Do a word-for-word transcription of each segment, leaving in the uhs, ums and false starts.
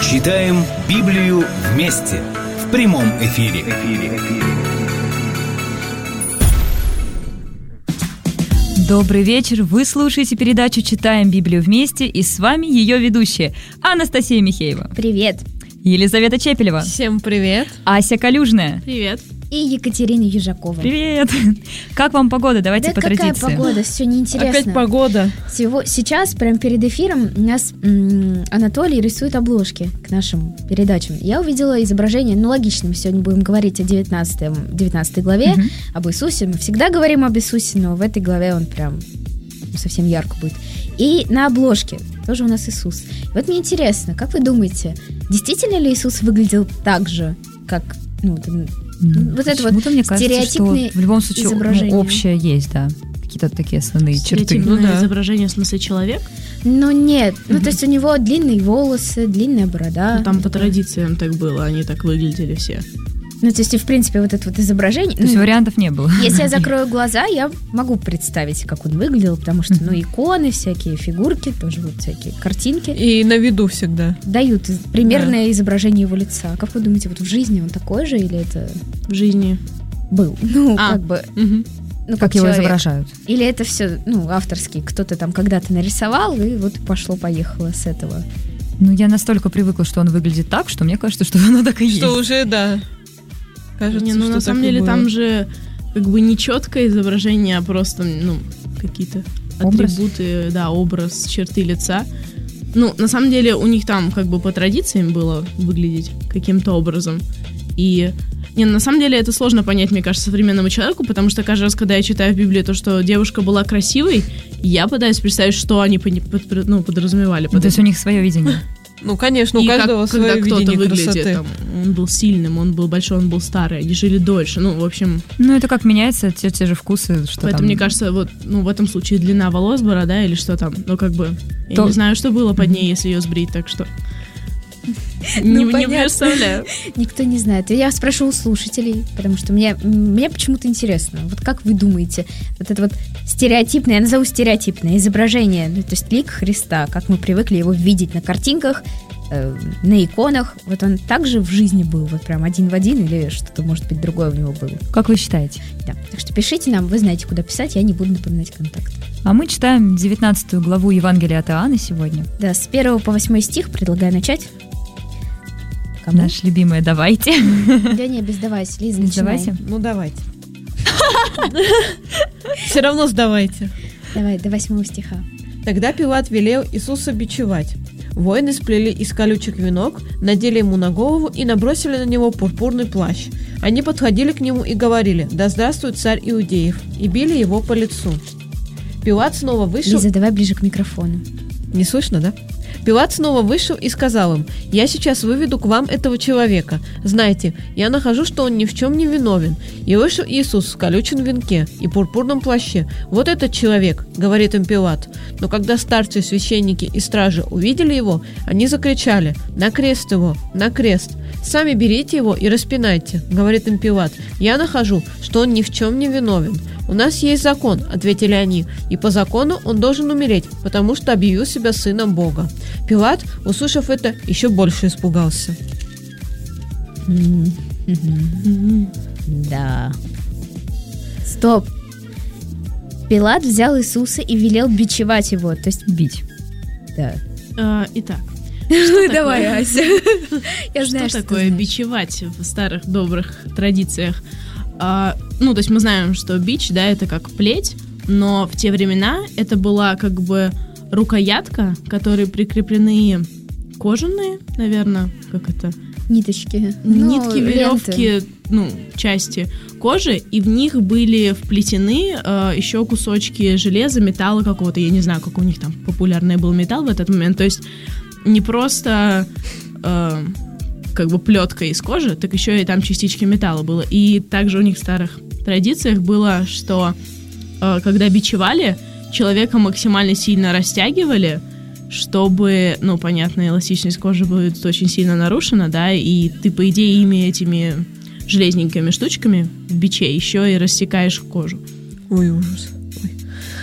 Читаем Библию вместе в прямом эфире. Добрый вечер, вы слушаете передачу «Читаем Библию вместе», и с вами ее ведущие Анастасия Михеева. Привет. Елизавета Чепелева. Всем привет. Ася Калюжная. Привет. И Екатерина Южакова. Привет. Как вам погода? Давайте да по какая традиции. Какая погода? Все неинтересно. Опять погода. Всего, сейчас, прямо перед эфиром, у нас м- Анатолий рисует обложки к нашим передачам. Я увидела изображение, ну логично, мы сегодня будем говорить о девятнадцатой главе, угу. об Иисусе. Мы всегда говорим об Иисусе, но в этой главе он прям совсем ярко будет. И на обложке тоже у нас Иисус. И вот мне интересно, как вы думаете, действительно ли Иисус выглядел так же, как... Ну, Mm. вот это вот мне кажется, стереотипные что в любом случае изображения. Ну, общее есть, да. Какие-то такие основные черты. Стереотипное ну, да. изображение, в смысле человек? Ну нет, mm-hmm. ну то есть у него длинные волосы, длинная борода. Ну, там по традициям так было, они так выглядели все. Ну, то есть, в принципе, вот это вот изображение... То есть ну, вариантов не было. Если я закрою глаза, я могу представить, как он выглядел, потому что, ну, иконы, всякие фигурки, тоже вот всякие картинки. И на виду всегда. Дают примерное да. изображение его лица. Как вы думаете, вот в жизни он такой же или это... В жизни был? Ну, а. как бы... Угу. Ну, как, как его человек. Изображают. Или это все, ну, авторский, кто-то там когда-то нарисовал, и вот пошло-поехало с этого. Ну, я настолько привыкла, что он выглядит так, что мне кажется, что оно так и есть. Что уже, да. Кажется, не, ну на самом деле там же как бы не четкое изображение, а просто ну какие-то образ? атрибуты, да, образ, черты лица. Ну, на самом деле у них там как бы по традициям было выглядеть каким-то образом. И не, на самом деле это сложно понять, мне кажется, современному человеку, потому что каждый раз, когда я читаю в Библии то, что девушка была красивой, я пытаюсь представить, что они под, под, ну, подразумевали. Под то есть у них свое видение. Ну, конечно, у и каждого как, свое когда видение кто-то красоты. выглядит, там, он был сильным, он был большой, он был старый, они жили дольше. Ну, в общем... Ну, это как меняется, те, те же вкусы, что Поэтому, там... мне кажется, вот, ну, в этом случае длина волос, борода или что там, ну, как бы... Я То... не знаю, что было под ней, если ее сбрить, так что... Не, не представляю. Никто не знает. Я спрошу у слушателей, потому что мне, мне почему-то интересно. Вот как вы думаете, вот это вот стереотипное, я назову стереотипное изображение, ну, то есть лик Христа, как мы привыкли его видеть на картинках, э, на иконах, вот он также в жизни был, вот прям один в один, или что-то, может быть, другое у него было? Как вы считаете? Да. Так что пишите нам, вы знаете, куда писать, я не буду напоминать контакт. А мы читаем девятнадцатую главу Евангелия от Иоанна сегодня. Да, с первого по восьмой стих предлагаю начать. Кому? Наш любимый «давайте». Да не, без «давайте», Лиза, без начинай. «давайте»? Ну, давайте. Все равно сдавайте. Давай, до восьмого стиха. Тогда Пилат велел Иисуса бичевать. Воины сплели из колючек венок, надели ему на голову и набросили на него пурпурный плащ. Они подходили к нему и говорили: «Да здравствует царь иудеев!» и били его по лицу. Пилат снова вышел... Лиза, давай ближе к микрофону. Не слышно, да? Пилат снова вышел и сказал им: «Я сейчас выведу к вам этого человека. Знаете, я нахожу, что он ни в чем не виновен». И вышел Иисус в колючем венке и пурпурном плаще. «Вот этот человек», — говорит им Пилат. Но когда старцы, священники и стражи увидели его, они закричали: «На крест его! На крест!» «Сами берите его и распинайте», — говорит им Пилат. «Я нахожу, что он ни в чем не виновен». «У нас есть закон», — ответили они, «и по закону он должен умереть, потому что объявил себя сыном Бога». Пилат, услышав это, еще больше испугался. Да. Стоп. Пилат взял Иисуса и велел бичевать его, то есть бить. Да. А, итак. Ну давай, Ася. Я что знаю, такое что бичевать в старых добрых традициях? А, ну, то есть мы знаем, что бич, да, это как плеть, но в те времена это была как бы рукоятка, к которой прикреплены кожаные, наверное, как это? Ниточки. Нитки, ну, веревки, ленты. ну, части кожи, и в них были вплетены э, еще кусочки железа, металла какого-то, я не знаю, как у них там популярный был металл в этот момент, то есть не просто э, как бы плетка из кожи, так еще и там частички металла было. И также у них в старых традициях было, что э, когда бичевали, человека максимально сильно растягивали, чтобы, ну, понятно, эластичность кожи будет очень сильно нарушена, да, и ты, по идее, ими этими железненькими штучками в биче еще и рассекаешь кожу. Ой, ужас.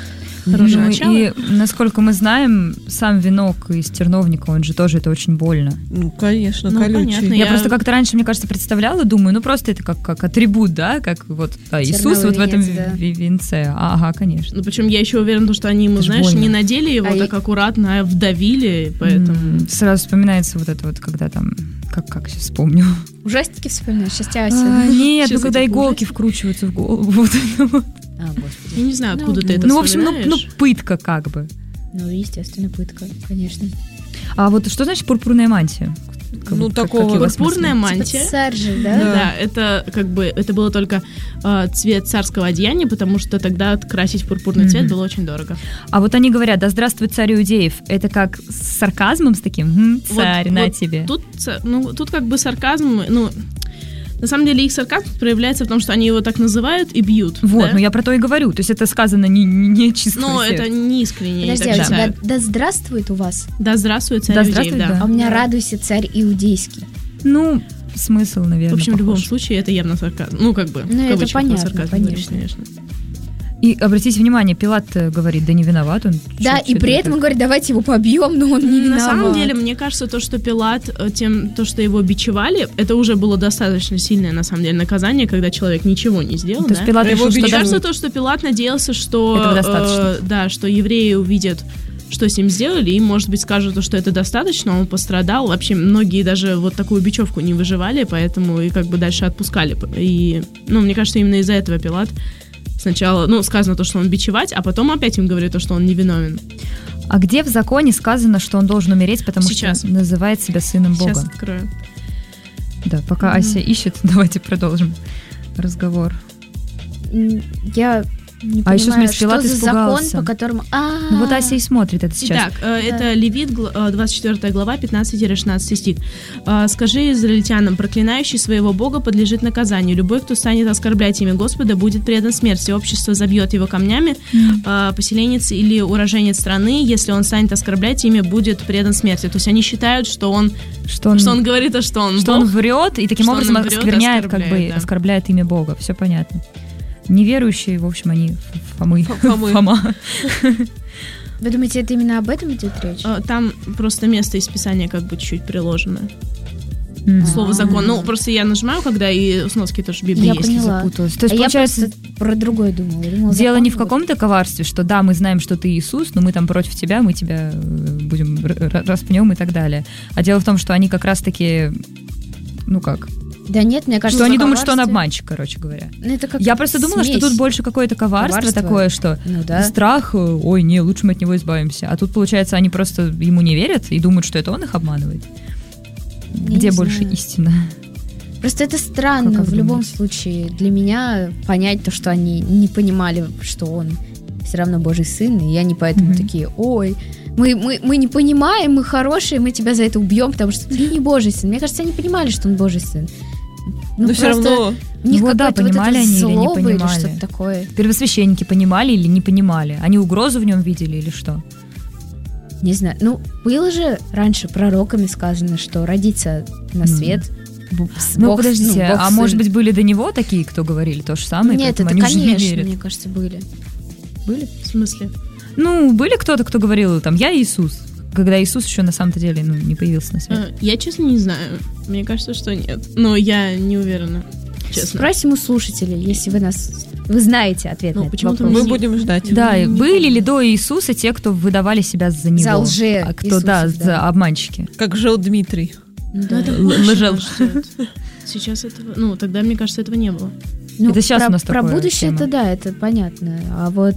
Хорошее Ну, начало. и, насколько мы знаем, сам венок из терновника, он же тоже, это очень больно. Ну, конечно, Ну, колючий. понятно, Я, Я- просто как-то раньше, мне кажется, представляла, думаю, ну просто это как, как атрибут, да, как вот да, Иисус Терновый вот в этом венец, да. ви- венце. Ага, конечно. Ну, причем я еще уверена, что они ему, Это ж знаешь, больно. не надели его А так я- аккуратно, а вдавили, поэтому... М, Сразу вспоминается вот это вот, когда там, как, как сейчас вспомню. Ужастики вспоминаешь? Сейчас тебя А, Ася. нет, ну Сейчас когда эти иголки вкручиваются в голову. Вот это вот. А, господи. Я не знаю, откуда Ну, ты это Ну, в общем, ну, ну, вспоминаешь. пытка как бы. Ну, естественно, пытка, конечно. А вот что значит пурпурная мантия? Как- Ну, как- такого как его Пурпурная смысле? мантия. Типа царь же, Да. да? это как бы это было только э, цвет царского одеяния, потому что тогда красить в пурпурный цвет Мгм. было очень дорого. А вот они говорят, да здравствует царь иудеев. Это как с сарказмом с таким? М, Вот- царь, на вот тебе. Тут, ца- ну, тут как бы сарказм, ну, на самом деле их сарказм проявляется в том, что они его так называют и бьют. Вот, да? ну я про то и говорю. То есть это сказано не, не, не чисто. Но сердце. это не искренне. они Подожди, так а у тебя считают. да здравствует у вас? Да здравствует царь Да иудеев, здравствует, да. да. А у меня радуйся царь иудейский. Ну, смысл, наверное, В общем, в любом похож. случае, это явно сарказм. Ну, как бы, Ну, в это кавычках мы понятно, сарказм говорим, конечно. конечно. И обратите внимание, Пилат э, говорит, да не виноват он. Да, Чё- и чё при это этом он так? говорит, давайте его побьем, но он не На виноват. самом деле, мне кажется, то, что Пилат, э, тем, то, что его бичевали, это уже было достаточно сильное, на самом деле, наказание, когда человек ничего не сделал, То есть да? Пилат А его решил, что Мне бичевали. даже- кажется, то, что Пилат надеялся, что... Этого достаточно. э, да, что евреи увидят, что с ним сделали, и, может быть, скажут, что это достаточно, он пострадал. Вообще, многие даже вот такую бечевку не выживали, поэтому и как бы дальше отпускали. И, ну, мне кажется, именно из-за этого Пилат сначала, ну, сказано то, что он бичевать, а потом опять им говорит то, что он невиновен. А где в законе сказано, что он должен умереть, потому Сейчас. что называет себя сыном Бога? Сейчас открою. Да, пока Ася ищет, давайте продолжим разговор. М, Я не А еще, понимаю, смотри, что Пилат за испугался. закон, по которому... А, Ну вот Ася и смотрит это сейчас. Итак, э, это Левит, гл- э, двадцать четвёртая глава, пятнадцатый-шестнадцатый стих. Э, «Скажи израильтянам, проклинающий своего Бога подлежит наказанию. Любой, кто станет оскорблять имя Господа, будет предан смерти. Общество забьет его камнями. Э, Поселенец или уроженец страны, если он станет оскорблять имя, будет предан смерти». То есть они считают, что он, Что он, что он говорит, а что он что Бог. он врет и таким что он образом врет, оскверняет, как бы, оскорбляет, да. оскорбляет имя Бога. Все понятно. Неверующие, в общем, они ф- Фомы. Фомы. Фома. Вы думаете, это именно об этом идет речь? Э, Там просто место из Писания как бы чуть-чуть приложено. Мгм. Слово «закон». Ну, просто я нажимаю, когда и сноски тоже в Библии Я есть. поняла. Запуталась. То есть, а получается, я просто про другое думала. Я думала, дело закон не в вот. каком-то коварстве, что да, мы знаем, что ты Иисус, но мы там против тебя, мы тебя э, будем р- р- распнем и так далее. А дело в том, что они как раз-таки, ну как, Да нет, мне кажется, что они в думают, что он коварстве- обманщик, короче говоря. Ну, это как Я просто думала, что смесь. тут больше какое-то коварство, Коварство. такое, что Ну да. страх, э, ой, не, лучше мы от него избавимся. А тут, получается, они просто ему не верят и думают, что это он их обманывает. Я Где не больше знаю. истина? Просто это странно Как в любом думаете? случае. Для меня понять то, что они не понимали, что он все равно Божий сын, и они поэтому Мгм. такие, ой, мы, мы, мы не понимаем, мы хорошие, мы тебя за это убьем, потому что ты не Божий сын. Мне кажется, они понимали, что он Божий сын. Ну, Но все просто равно... у них Ну вот да, какое-то вот понимали это они или не злоба или понимали. что-то такое. Первосвященники понимали или не понимали? Они угрозу в нем видели или что? Не знаю. Ну, было же раньше пророками сказано, что родиться на Ну. свет. б- с- Ну, Бог- подождите, ну, Бог а сын. может быть были до него такие, кто говорили то же самое? Нет, поэтому это, они уже не конечно, верят? мне кажется, были. Были? В смысле? Ну, были кто-то, кто говорил, там, я Иисус, когда Иисус еще на самом-то деле ну, не появился на свет. Э, Я, честно, не знаю. Мне кажется, что нет. Но я не уверена, честно. Спросим у слушателей, если вы нас... Вы знаете ответ Ну, на этот почему-то вопрос. Мы не- будем ждать. Да, и не были помню. ли до Иисуса те, кто выдавали себя за него? За лже А кто, да, Иисусов, да. за обманщики. Как жил Дмитрий. Ну, Ну, да. это Л- больше лжел. нас ждет. Сейчас этого... Ну, тогда, мне кажется, этого не было. Ну, Это щас про, у нас про такое будущее тема. это да, это понятно. А вот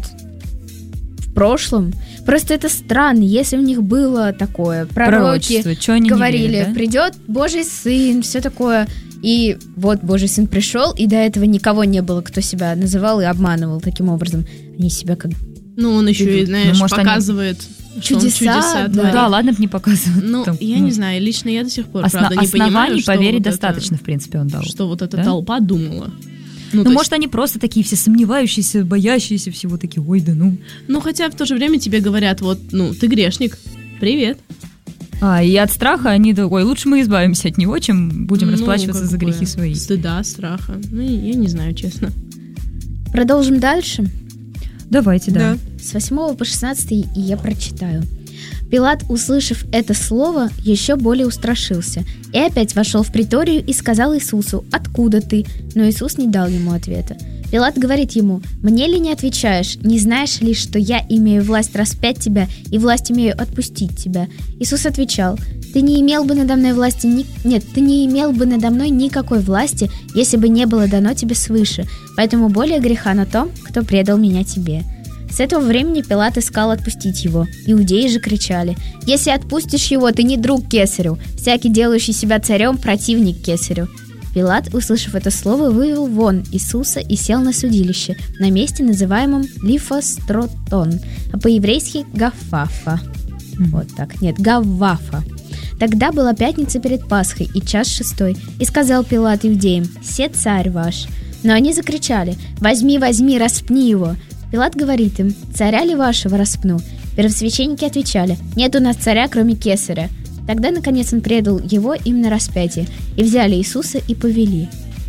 в прошлом... Просто это странно, если у них было такое. Пророки Пророчество. Чё они не говорили, верят, да? придет Божий сын, все такое. И вот Божий сын пришел, и до этого никого не было, кто себя называл и обманывал таким образом. Они себя как... Ну, он еще и, знаешь, Ну, может, они- показывает, что он Чудеса, чудеса да. Ну творит. да, ладно бы не показывают. Ну, там, я ну, не знаю, лично я до сих пор, осна- правда, не понимаю, оснований что поверить вот это- достаточно, в принципе, он дал. что вот эта Да? толпа думала. Ну, то может, они просто такие все сомневающиеся, боящиеся всего, такие, ой, да ну. Ну, хотя в то же время тебе говорят, вот, ну, ты грешник, привет. А, и от страха они, да, ой, лучше мы избавимся от него, чем будем Ну, расплачиваться как за бы грехи свои. Стыда, страха. Ну, я не знаю, честно. Продолжим дальше. Давайте, да. Да. С восьмого по шестнадцатый и я прочитаю. Пилат, услышав это слово, еще более устрашился и опять вошел в приторию и сказал Иисусу: «Откуда ты?» Но Иисус не дал ему ответа. Пилат говорит ему: «Мне ли не отвечаешь? Не знаешь ли, что я имею власть распять тебя и власть имею отпустить тебя?» Иисус отвечал: «Ты не имел бы надо мной власти ни... Нет, ты не имел бы надо мной никакой власти, если бы не было дано тебе свыше. Поэтому более греха на том, кто предал меня тебе». С этого времени Пилат искал отпустить его. Иудеи же кричали: «Если отпустишь его, ты не друг кесарю. Всякий, делающий себя царем, противник кесарю». Пилат, услышав это слово, вывел вон Иисуса и сел на судилище, на месте, называемом Лифостротон, а по-еврейски Гафафа. Вот так, нет, Гаввафа. Тогда была пятница перед Пасхой и час шестой, и сказал Пилат иудеям: «Се царь ваш». Но они закричали: «Возьми, возьми, распни его». Пилат говорит им: «Царя ли вашего распну?» Первосвященники отвечали: «Нет у нас царя, кроме кесаря». Тогда, наконец, он предал его им на распятие, и взяли Иисуса и повели.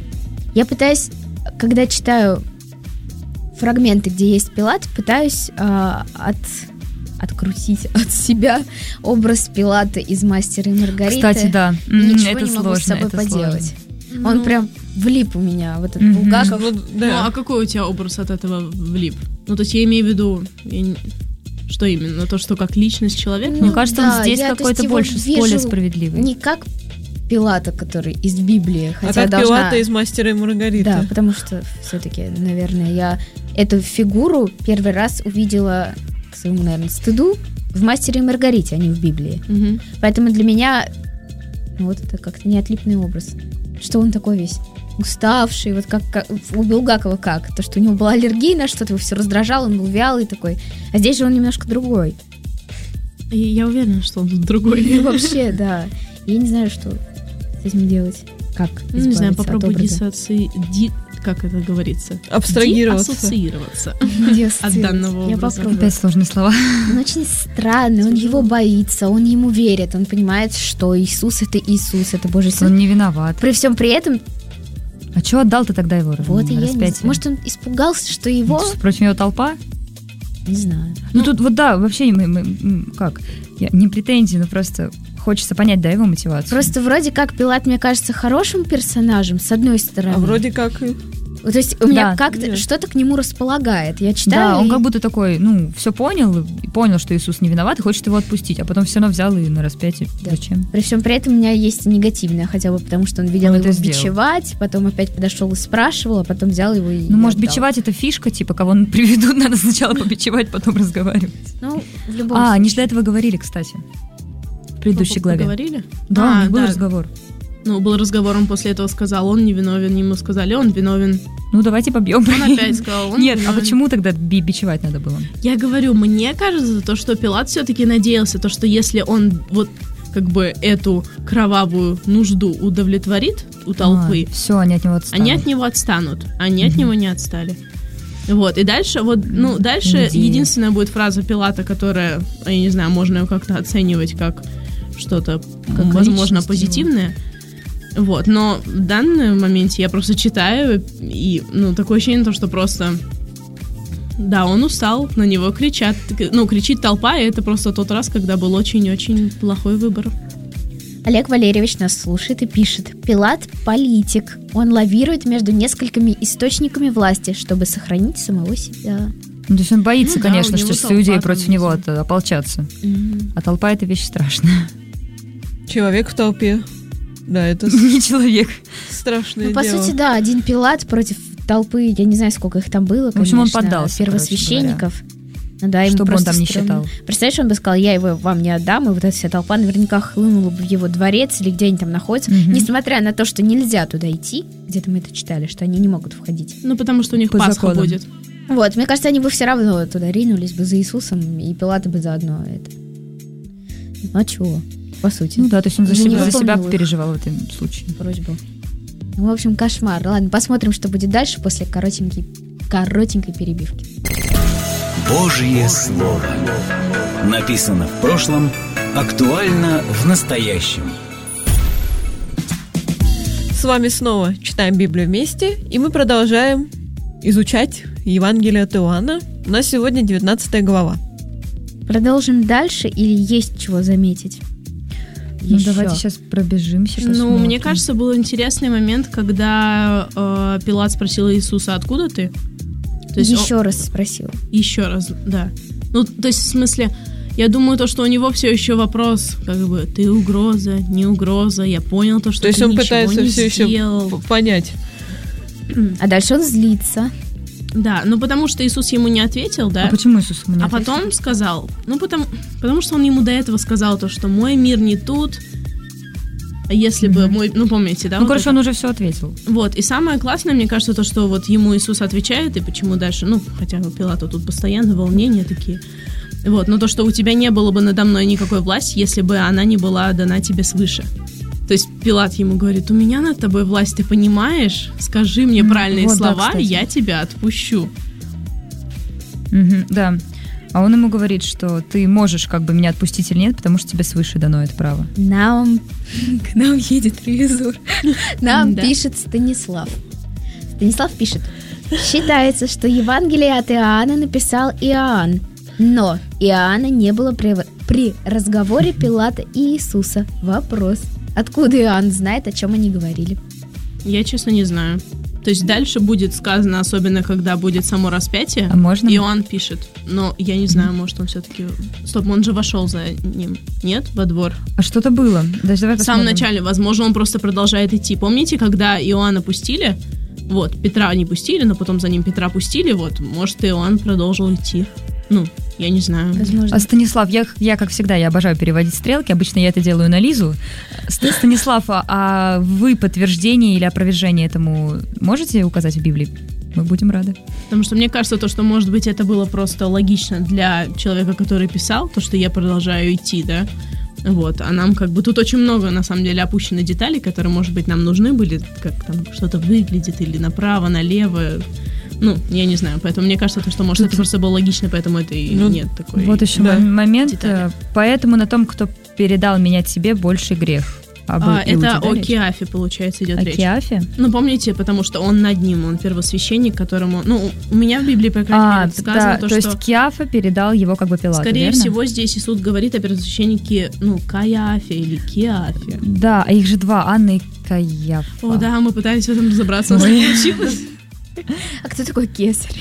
Я пытаюсь, когда читаю фрагменты, где есть Пилат, пытаюсь э, от, открутить от себя образ Пилата из «Мастера и Маргариты». Кстати, да. И ничего это не могу сложно, с собой это поделать. Ну, Он прям влип у меня, вот этот Мгм. Булгаков. Ну, Ну, да. а какой у тебя образ от этого влип? Ну, то есть я имею в виду... я не- Что именно? То, что как личность человека? Мне кажется, да, он здесь я, то какой-то есть, его больше, вижу более справедливый. Не как Пилата, который из Библии, А хотя как должна... Пилата из «Мастера и Маргариты». Да, потому что все-таки, наверное, я эту фигуру первый раз увидела, к своему, наверное, стыду, в «Мастере и Маргарите», а не в Библии. Мгм. Поэтому для меня ну, вот это как-то неотлипный образ. Что он такой весь уставший, вот как, как у Булгакова как? То, что у него была аллергия на что-то, его все раздражало, он был вялый такой. А здесь же он немножко другой. И я уверена, что он тут другой. И вообще, да. Я не знаю, что с этим делать. Как Ну, не знаю, избавиться от попробуй образа. диссоци... ди- Как это говорится? Абстрагироваться. Диассоциироваться. Диассоциировать. От данного Я образа. попробую. Опять сложные слова. Он очень странный, он его боится, он ему верит, он понимает, что Иисус — это Иисус, это Божий Он Сын. не виноват. При всем при этом, А чего отдал ты тогда его? вот и на я не распятие? знаю, может, он испугался, что его... Что, против него толпа? Не знаю. Ну, тут вот да, вообще мы, мы- м, как, я, не претензии, но просто хочется понять, да, его мотивацию. Просто вроде как Пилат, мне кажется, хорошим персонажем, с одной стороны. А вроде как и... То есть у меня Да. как-то Нет. что-то к нему располагает. Я Да, читаю, он и- как будто такой, ну, все понял, и понял, что Иисус не виноват, и хочет его отпустить, а потом все равно взял и на распятие. Да. Зачем? При всем при этом у меня есть негативное, хотя бы потому, что он видел Он его это сделал. бичевать, потом опять подошел и спрашивал, а потом взял его и Ну, может, отдал. бичевать это фишка, типа, кого он приведут, надо сначала побичевать, потом разговаривать. Ну, в любом А, они же случае. до этого говорили, кстати, в предыдущей главе. Говорили? Да, у А, них был да. разговор. Ну, был разговор, он после этого сказал, он не виновен, ему сказали, он виновен. Ну, давайте побьем. Он опять сказал, он Нет, а виновен. почему тогда би- бичевать надо было? Я говорю, мне кажется, то, что Пилат все-таки надеялся, то, что если он вот как бы эту кровавую нужду удовлетворит у толпы, все, они от него отстанут. они от него отстанут. Они от Мгм. него не отстали. Вот, и дальше, вот, ну, дальше Идея. единственная будет фраза Пилата, которая, я не знаю, можно ее как-то оценивать как что-то, Как возможно, личность позитивное. Вот, но в данном моменте я просто читаю, и, ну, такое ощущение, то, что просто... Да, он устал, на него кричат. Ну, кричит толпа, и это просто тот раз, когда был очень-очень плохой выбор. Олег Валерьевич нас слушает и пишет: Пилат – политик. Он лавирует между несколькими источниками власти, чтобы сохранить самого себя. Ну, то есть он боится, Ну да, конечно, у него что все толпа иудеи там против внизу. него от- ополчатся. А толпа — это вещь страшная. Человек в толпе. Да, это с- Не человек. страшное Ну, по дело. сути, да, один Пилат против толпы, я не знаю, сколько их там было, В общем, он конечно, поддался, первосвещенников. Ну да, ему Что бы он просто там не стрёмно. считал. Представляешь, он бы сказал: я его вам не отдам, и вот эта вся толпа наверняка хлынула бы в его дворец или где они там находятся, Мгм. несмотря на то, что нельзя туда идти, где-то мы это читали, что они не могут входить. Ну, потому что у них По Пасха законам. будет. Вот, мне кажется, они бы все равно туда ринулись бы за Иисусом, и Пилата бы заодно это. Ну а чего, по сути, Ну да, то есть он за Ну, не себя, за себя выполнил их. переживал в этом случае. просьбу. Ну, в общем, кошмар. Ладно, посмотрим, что будет дальше после коротенькой, коротенькой перебивки. Божье Слово. Написано в прошлом, актуально в настоящем. С вами снова читаем Библию вместе, и мы продолжаем изучать Евангелие от Иоанна. У нас сегодня девятнадцатая глава. Продолжим дальше или есть чего заметить? Ну, Еще. давайте сейчас пробежимся. Ну, посмотрим. мне кажется, был интересный момент, когда э, Пилат спросил Иисуса, откуда ты? То есть Еще раз спросил. он- еще раз, да. Ну, то есть, в смысле, я думаю, то, что у него все еще вопрос, как бы, ты угроза, не угроза, я понял то, что То есть ты он ничего пытается не все еще сделал. п- понять. А дальше он злится. Да, ну потому что Иисус ему не ответил, да? А почему Иисус ему не А ответил? потом сказал, ну потому, потому что он ему до этого сказал то, что мой мир не тут, а если бы Мгм. мой, ну помните, да? Ну, вот короче, это? он уже все ответил. Вот, и самое классное, мне кажется, то, что вот ему Иисус отвечает, и почему дальше, ну, хотя у Пилата тут постоянно волнения такие, вот, но то, что у тебя не было бы надо мной никакой власти, если бы она не была дана тебе свыше. То есть Пилат ему говорит, у меня над тобой власть, ты понимаешь? Скажи мне М, правильные вот да, слова, кстати. я тебя отпущу. Мгм, да. А он ему говорит, что ты можешь как бы меня отпустить или нет, потому что тебе свыше дано это право. Нам... К нам едет ревизор. Нам Да. пишет Станислав. Станислав пишет. Считается, что Евангелие от Иоанна написал Иоанн. Но Иоанна не было при, при разговоре Пилата и Иисуса. Вопрос. Откуда Иоанн знает, о чем они говорили? Я, честно, не знаю. То есть дальше будет сказано, особенно когда будет само распятие, А можно? Иоанн пишет. Но я не знаю, может, он все-таки... Стоп, он же вошел за ним. Нет? Во двор. А что-то было. Даже давай В самом посмотрим. начале, возможно, он просто продолжает идти. Помните, когда Иоанна пустили? Вот, Петра не пустили, но потом за ним Петра пустили. Вот, может, Иоанн продолжил идти. Ну, я не знаю. Возможно. А Станислав, я, я, как всегда, я обожаю переводить стрелки. Обычно я это делаю на Лизу. Ст- Станислав, а, а вы подтверждение или опровержение этому можете указать в Библии? Мы будем рады. Потому что мне кажется, то, что, может быть, это было просто логично для человека, который писал, то, что я продолжаю идти, да. Вот, а нам как бы тут очень много, на самом деле, опущено деталей, которые, может быть, нам нужны были, как там что-то выглядит, или направо, налево. Ну, я не знаю, поэтому мне кажется, то, что, может, это просто было логично, поэтому это и Ну, нет такой... Вот еще да. мом- момент. Детали. э, Поэтому на том, кто передал меня тебе, больше грех. Об А, Иуде, это да, о речь? Киафе, получается, идет О речь. Киафе? Ну, помните, потому что он над ним, он первосвященник, которому... Ну, у меня в Библии, по крайней А, мере, сказано да, то, то что... есть Киафа передал его как бы Пилату, Скорее верно? всего, здесь Иисус говорит о первосвященнике, ну, Каяфе или Киафе. Да, а их же два, Анна и Каяфа. О, да, мы пытались в этом разобраться, но Ой. не получилось. А кто такой Кесарь?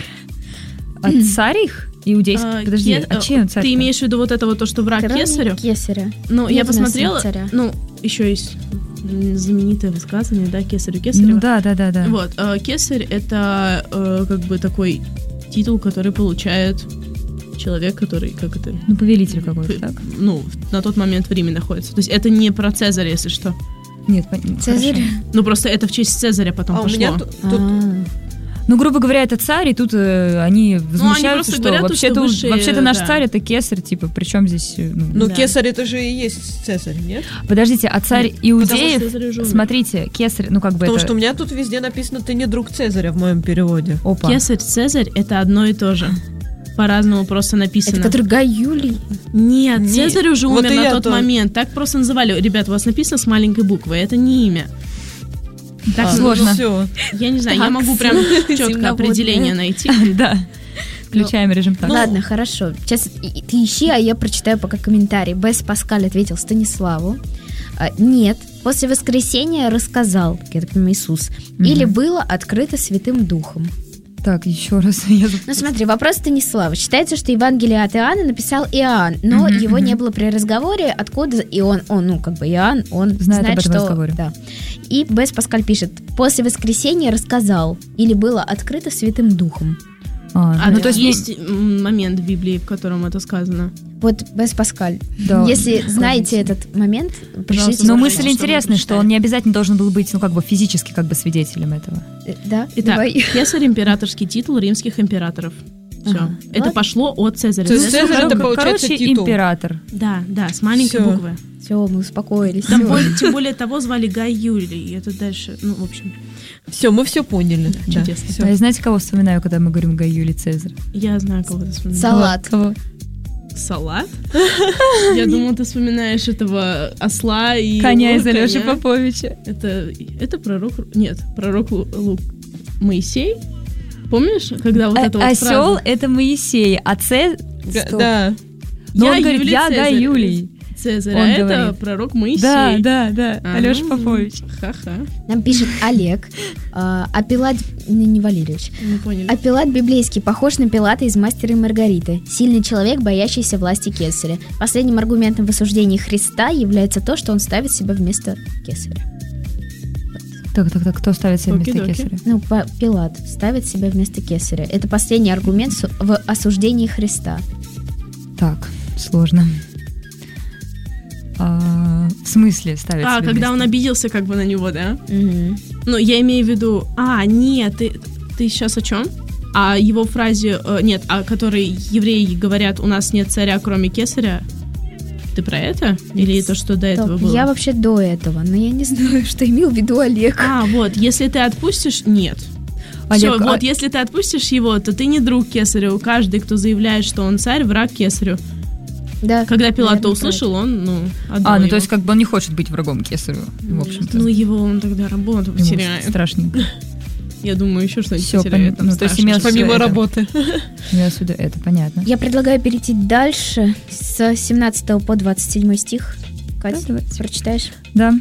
А царь их? Иудейский? А, Подожди, Ке- а чей он царь? Ты имеешь в виду вот это вот то, что враг Кроме Кесарю? Кесаря. Ну, я Нет у нас посмотрела, царя. ну, еще есть м, знаменитое высказывание, да, Кесарю Кесарева. Ну да, да, да, да. Вот, э, Кесарь — это э, как бы такой титул, который получает человек, который, как это, Ну, повелитель какой-то, п- так? ну, на тот момент в Риме находится. То есть это не про Цезаря, если что. Нет, пон- Цезарь? хорошо. Ну, просто это в честь Цезаря потом А у пошло. меня тут, тут- А, Ну, грубо говоря, это царь, и тут э, они возмущаются, просто что говорят, вообще-то, что высшие, вообще-то наш да. царь это кесарь, типа, причем здесь... э, ну, ну, Да. Кесарь это же и есть Цезарь, нет? Подождите, а царь иудеев, Цезарь уже умер. смотрите, кесарь, ну, как бы Потому это... что у меня тут везде написано «ты не друг Цезаря» в моем переводе. Опа. Кесарь, Цезарь — это одно и то же. По-разному просто написано. это который Гай Юлий. Нет, Не, Цезарь уже вот умер и на я тот тоже. момент. Так просто называли. Ребят, у вас написано с маленькой буквы. Это не имя. Так А, сложно. Ну, все. Я не знаю, я Так, могу прям четко земноводные. определение найти. Да. Включаем режим так. Ладно, хорошо. Сейчас и- и ты ищи, а я прочитаю пока комментарий. Бес Паскаль ответил Станиславу. А, Нет, после воскресения рассказал, я так понимаю, Иисус. Или было открыто Святым Духом. Так, еще раз. Я зап- Ну смотри, вопрос Станислава. Считается, что Евангелие от Иоанна написал Иоанн, но Мгм, его мгм. не было при разговоре, откуда и он, он, ну как бы Иоанн, он Знает знает, об этом что... разговоре. Да. И Бес Паскаль пишет, после воскресения рассказал, или было открыто Святым Духом. А, А ну, то то есть... есть м, момент в Библии, в котором это сказано. Вот Бес Паскаль. Да. Если знаете этот момент, пришлите Но Скажите, мысль что интересная, вы что он не обязательно должен был быть, ну, как бы физически как бы свидетелем этого. Э, Да, Итак, давай. Кесарь — императорский титул римских императоров. Все. Ага. Это Ладно. пошло от Цезаря. То есть Цезарь- Цезарь это Ну, получается короче, титул. император. Да, да, с маленькой Всё. буквы. Все, мы успокоились. Там всё. более- тем более того звали Гай Юлий. И это дальше, ну, в общем, Все, мы все поняли. Да, чудесно. всё. А знаете, кого вспоминаю, когда мы говорим Гай Юлий Цезарь? я знаю, кого ты вспоминаешь. Салат. Кого? Салат? Я думала, ты вспоминаешь этого осла и Коня из коня. Алёши Поповича. Это, это пророк... Нет, пророк Лу- Лу- Моисей? Помнишь, когда вот А- это вот Осел фраза? это Моисей, а Ц... Г- Стоп. Да. Но Я он говорит, Юлий я Гай Цезарь. Юлий. Цезарь, Он а это говорит. пророк Моисей. Да, да, да, А, Алеша ну, Попович. Ха-ха. Нам пишет Олег. А а Пилат... Не, не Валерьевич. Мы поняли. А Пилат библейский похож на Пилата из «Мастера и Маргариты». Сильный человек, боящийся власти кесаря. Последним аргументом в осуждении Христа является то, что он ставит себя вместо кесаря. Так, так, так, кто ставит себе вместо Оки-доки. кесаря? Ну, по- Пилат ставит себя вместо кесаря. Это последний аргумент су- в осуждении Христа. Так, сложно. А, в смысле ставить А, себе когда вместо? он обиделся как бы на него, да? Мгм. Ну, я имею в виду... А, нет, ты, ты сейчас о чем? А его фразе... э, нет, о которой евреи говорят, у нас нет царя, кроме кесаря. Ты про это? Или то, что до этого Стоп, было? я вообще до этого, но я не знаю, что имел в виду Олег. А, вот, если ты отпустишь... Нет. Все, Олег, а- вот, если ты отпустишь его, то ты не друг кесарю. Каждый, кто заявляет, что он царь, враг кесарю. Да, Когда Пилат наверное, услышал, он, ну, отдал А, ну его. то есть как бы он не хочет быть врагом кесарю, в общем-то. Ну, его он тогда работу Ему потеряет. страшненько. Я думаю, еще что-нибудь Всё, потеряет. пон- там ну, то есть страшно. имелось в виду Помимо это. работы. Я сюда, это понятно. Я предлагаю перейти дальше с семнадцатого по двадцать седьмой стих. Катя, Да, давайте. прочитаешь? Да.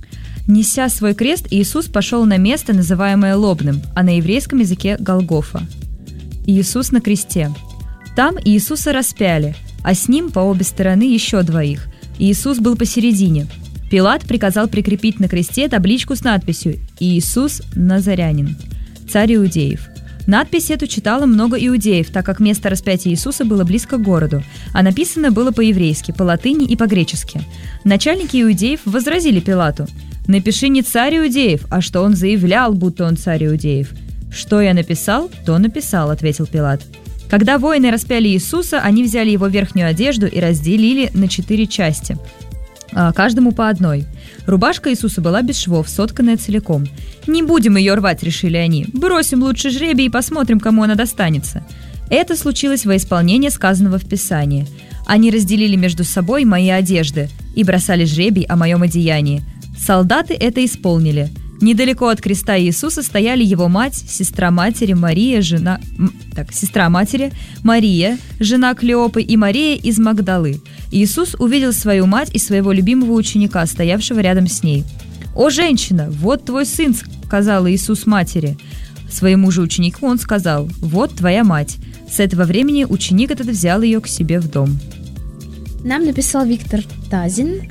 Неся свой крест, Иисус пошел на место, называемое Лобным, а на еврейском языке Голгофа. Иисус на кресте. Там Иисуса распяли, а с ним по обе стороны еще двоих. Иисус был посередине. Пилат приказал прикрепить на кресте табличку с надписью «Иисус Назарянин, царь иудеев». Надпись эту читало много иудеев, так как место распятия Иисуса было близко к городу, а написано было по-еврейски, по-латыни и по-гречески. Начальники иудеев возразили Пилату: «Напиши не царь иудеев, а что он заявлял, будто он царь иудеев». «Что я написал, то написал», — ответил Пилат. Когда воины распяли Иисуса, они взяли его верхнюю одежду и разделили на четыре части, а, каждому по одной. Рубашка Иисуса была без швов, сотканная целиком. «Не будем ее рвать», — решили они. «Бросим лучше жребий и посмотрим, кому она достанется». Это случилось во исполнение сказанного в Писании. Они разделили между собой мои одежды и бросали жребий о моем одеянии. Солдаты это исполнили. Недалеко от креста Иисуса стояли его мать, сестра матери Мария, жена... м, Так, сестра матери Мария, жена Клеопы, и Мария из Магдалы. Иисус увидел свою мать и своего любимого ученика, стоявшего рядом с ней. «О, женщина, вот твой сын», — сказал Иисус матери. Своему же ученику он сказал: «Вот твоя мать». С этого времени ученик этот взял ее к себе в дом. Нам написал Виктор Тазин.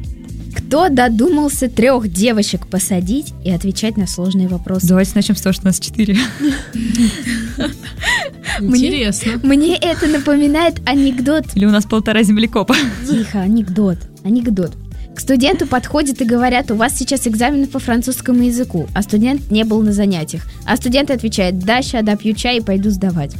Кто додумался трех девочек посадить и отвечать на сложные вопросы? Давайте начнем с того, что у нас четыре. Интересно. Мне это напоминает анекдот. Или у нас полтора землекопа. Тихо, анекдот. Анекдот. К студенту подходят и говорят: у вас сейчас экзамен по французскому языку, а студент не был на занятиях. А студент отвечает: да, ща допью чай и пойду сдавать.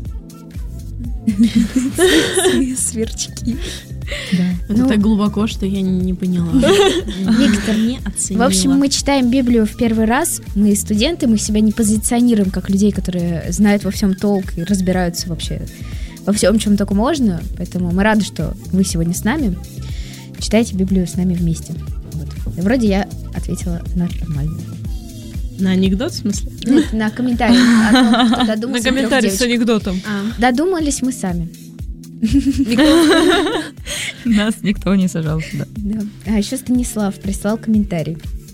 Сверчки. Это Ну- так глубоко, что я не, не поняла. Виктор, Не оценила. в общем, мы читаем Библию в первый раз. Мы студенты, мы себя не позиционируем как людей, которые знают во всем толк и разбираются вообще во всем, чем только можно. Поэтому мы рады, что вы сегодня с нами. Читайте Библию с нами вместе. Вот. И вроде я ответила нормально. На анекдот, в смысле? Ну, на комментарий о том, кто На додумался комментарий трех с девочек. анекдотом. А, Додумались мы сами. Нас никто не сажал сюда. Да. А еще Станислав прислал комментарий.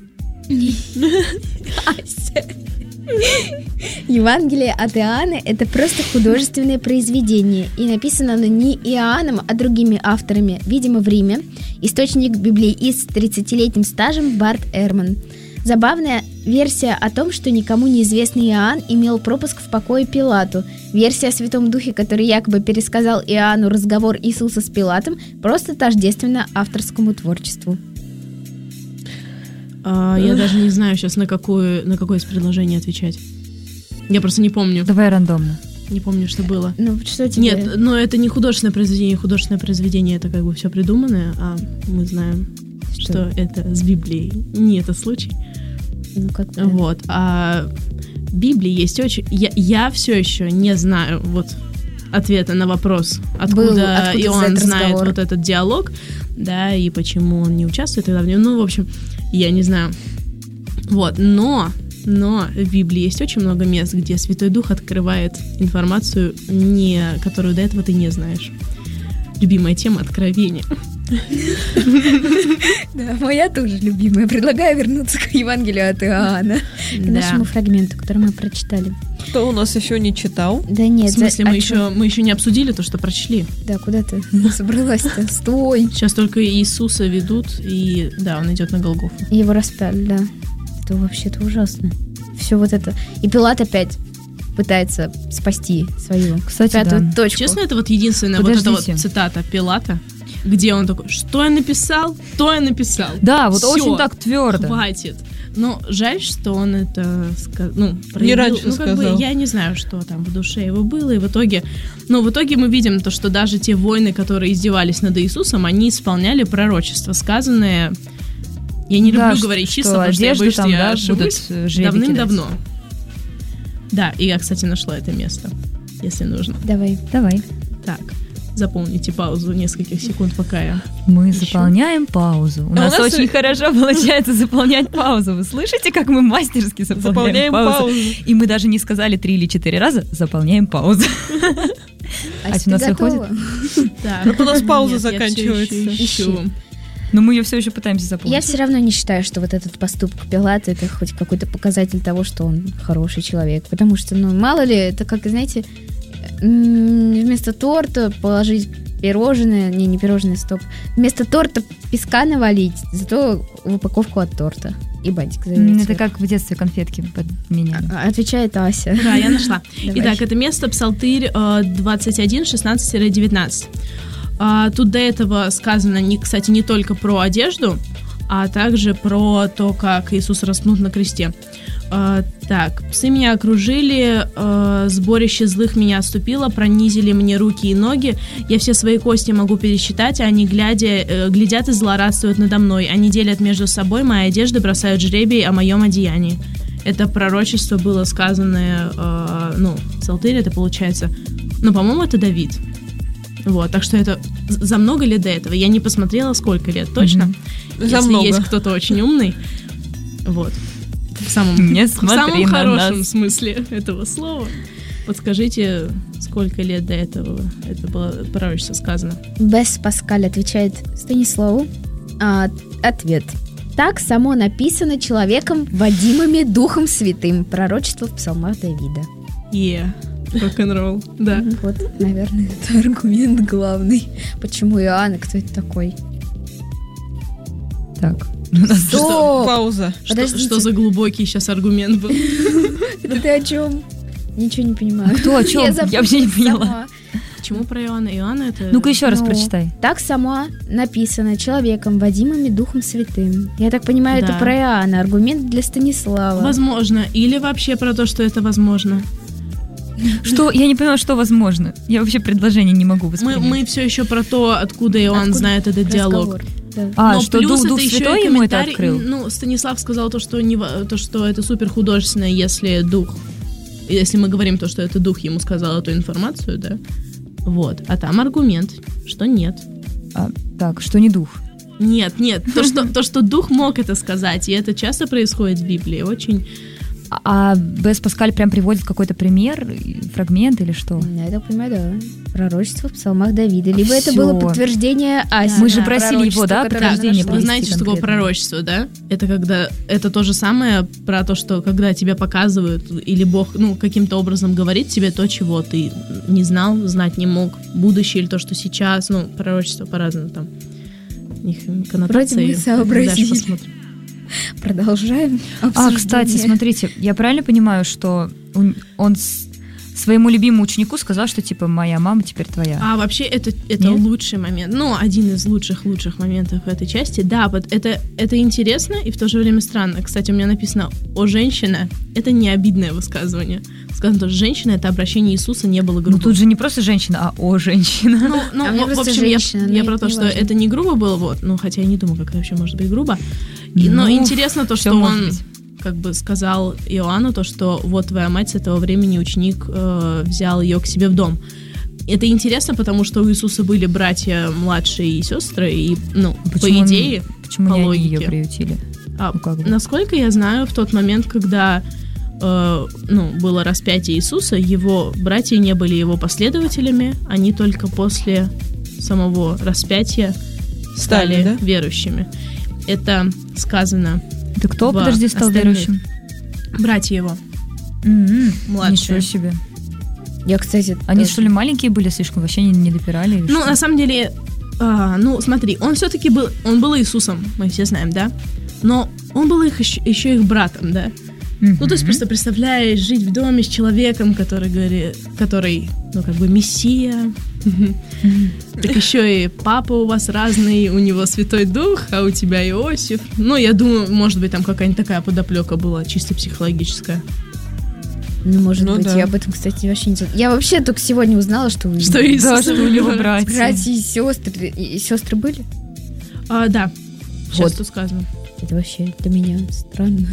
Ася. Евангелие от Иоанна — это просто художественное произведение, и написано оно не Иоанном, а другими авторами, видимо, в Риме. Источник библеист с тридцатилетним стажем Барт Эрман. Забавная версия о том, что никому неизвестный Иоанн имел пропуск в покое Пилату. Версия о Святом Духе, который якобы пересказал Иоанну разговор Иисуса с Пилатом, просто тождественна авторскому творчеству. а, я даже не знаю сейчас, на, какую, на какое из предложений отвечать. Я просто не помню. Давай рандомно. Не помню, что было. Ну, что тебе? Нет, но это не художественное произведение. Художественное произведение — это как бы все придуманное, а мы знаем, что, это с Библией. Не это случай. Ну, как бы. Вот. А в Библии есть очень... Я, я все еще не знаю вот ответа на вопрос, откуда, Был- откуда Иоанн этот знает разговор. вот этот диалог, да, и почему он не участвует тогда в нем. Ну, в общем, я не знаю. Вот, но Но в Библии есть очень много мест, где Святой Дух открывает информацию, не, которую до этого ты не знаешь. Любимая тема — откровения. Да, моя тоже любимая. Предлагаю вернуться к Евангелию от Иоанна, к Да. нашему фрагменту, который мы прочитали. Кто у нас еще не читал? Да нет, В смысле, за- мы а еще, чё? мы еще не обсудили то, что прочли. Да, куда ты собралась-то? Стой! Сейчас только Иисуса ведут, и да, он идет на Голгофу. Его распяли, да. Это вообще-то ужасно. Все вот это. И Пилат опять пытается спасти свою Кстати, пятую да. точку. Честно, это вот единственная вот эта вот Подождите. цитата Пилата, где он такой: что я написал, то я написал. Да, вот Всё, очень так твердо. Хватит. Но жаль, что он это ска- ну, Не проявил. раньше ну, как сказал. бы, я не знаю, что там в душе его было, и в итоге, ну, в итоге мы видим то, что даже те воины, которые издевались над Иисусом, они исполняли пророчество, сказанное. Я не Да, люблю что- говорить чисто, что потому что я одежду боюсь, что там, я да, ошибусь. будут, э, жребий Давным-давно. Да, и я, кстати, нашла это место, если нужно. Давай. Давай. Так, заполните паузу нескольких секунд, пока я... Мы Ещё? заполняем паузу. У А нас у нас очень и- хорошо получается заполнять паузу. Вы слышите, как мы мастерски заполняем, Заполняем паузу? паузу. И мы даже не сказали три или четыре раза «заполняем паузу». Ася, у ты нас готова? выходит? Так, Вот у нас пауза нет, я всё заканчивается. ещё ищу. Ищи. Но мы ее все еще пытаемся Я заполнить. все равно не считаю, что вот этот поступок Пилата это хоть какой-то показатель того, что он хороший человек. Потому что, ну, мало ли, это как, знаете, м, вместо торта положить пирожное, не, не пирожное, стоп. Вместо торта песка навалить, зато в упаковку от торта. И бантик М, завернуть Это сверху. как в детстве конфетки подменяли. А- Отвечает Ася. Да, я нашла. Давай. Итак, это место Псалтырь э, двадцать один, шестнадцать девятнадцать. А, Тут до этого сказано, не, кстати, не только про одежду, а также про то, как Иисус распнут на кресте. А, Так, псы меня окружили, э, сборище злых меня отступило, пронизили мне руки и ноги, я все свои кости могу пересчитать, а они глядя, э, глядят и злорадствуют надо мной, они делят между собой мои одежды, бросают жребий о моем одеянии. Это пророчество было сказанное, э, ну, в Псалтыре, это получается, ну, по-моему, это Давид. Вот, так что это за много лет до этого. Я не посмотрела, сколько лет точно. Мгм. За Если много. есть кто-то очень умный. Вот. В самом, Не в смотри самом на хорошем нас. смысле этого слова. Подскажите, сколько лет до этого это было пророчество сказано? Бес Паскаль отвечает Станиславу. А, ответ. Так само написано человеком, водимыми Духом Святым. Пророчество в псалмах Давида. Е, рок-н-ролл, да. Вот, наверное, это аргумент главный. Почему Иоанн, и кто это такой? Так. У нас Стоп! Пауза. Что, Подождите. что за глубокий сейчас аргумент был? Это ты о чем? Ничего не понимаю. Кто о чем? Я запуталась вообще не поняла. сама. Почему про Иоанна? Иоанна это... Ну-ка еще раз Ну, прочитай. Так само написано человеком, водимыми Духом Святым. Я так понимаю, это Да. про Иоанна. Аргумент для Станислава. Возможно. Или вообще про то, что это возможно. Что? Я не поняла, что возможно. Я вообще предложение не могу Мы, воспринять. мы все еще про то, откуда Иоанн Откуда знает этот диалог. Разговор. Да. А, Но что плюс Дух, Дух это еще Святой и ему это комментарий. открыл? Ну, Станислав сказал то, что, не, во- то, что это супер художественно, если Дух, если мы говорим то, что это Дух ему сказал эту информацию, да, вот, а там аргумент, что нет. А, так, что не Дух. Нет, нет, то что, то, что Дух мог это сказать, и это часто происходит в Библии, очень... А, а Бес Паскаль прям приводит какой-то пример, и фрагмент или что? Я так понимаю, да. Пророчество в псалмах Давида. Либо это Всё. было подтверждение Аси. Мы же на просили его, пророчество, да, которое подтверждение она Вы нашла. знаете, что такое конкретно. пророчество, да? Это когда это то же самое про то, что когда тебе показывают, или Бог, ну, каким-то образом говорит тебе то, чего ты не знал, знать не мог, будущее или то, что сейчас, ну, пророчество по-разному там. У них коннотации. Вроде мы сообразили. Дальше посмотрим. Продолжаем А, обсуждение. кстати, смотрите, я правильно понимаю, что он, он с- своему любимому ученику сказал, что типа моя мама теперь твоя. А вообще это, это Нет? лучший момент. Ну, один из лучших-лучших моментов в этой части. Да, вот это, это интересно и в то же время странно. Кстати, у меня написано «О, женщина». Это не обидное высказывание. Сказано, что женщина — это обращение Иисуса, не было грубо. Ну тут же не просто женщина, а о женщина. Ну, ну, А мне в- в просто общем, я, женщина, я но про это то, не что важно. это не грубо было, вот. Ну, хотя я не думаю, как это вообще может быть грубо. И- но Ну, интересно то, всё что может он быть. как бы сказал Иоанну то, что вот твоя мать с этого времени ученик э, взял ее к себе в дом. Это интересно, потому что у Иисуса были братья младшие и сестры, и, ну, по Почему он- идее, Почему по не они логике. ее приютили? А, Ну, как бы. насколько я знаю, в тот момент, когда э, ну, было распятие Иисуса, его братья не были его последователями, они только после самого распятия стали, Стали, да? верующими. Это сказано Ты кто, в подожди, стал остальных. верующим? Братья его, М-м, младшие. Ничего себе. Я, кстати, Они тоже- что ли маленькие были слишком, вообще не, не допирали? или Ну, что? на самом деле, а, ну, смотри, он все-таки был, он был Иисусом, мы все знаем, да? Но он был их еще, еще их братом, да? Мгм. Ну, то есть, просто представляешь, жить в доме с человеком, который говорит, который, ну, как бы мессия. Так еще и папа у вас разный, у него Святой Дух, а у тебя Иосиф. Ну, я думаю, может быть, там какая-нибудь такая подоплека была, чисто психологическая. Ну, может Ну быть, да. я об этом, кстати, вообще не знала. Я вообще только сегодня узнала, что у Что него Иисус Да, что у него братья. братья и сестры. И сестры были? А, да, сейчас Вот. тут сказано. Это вообще для меня странно.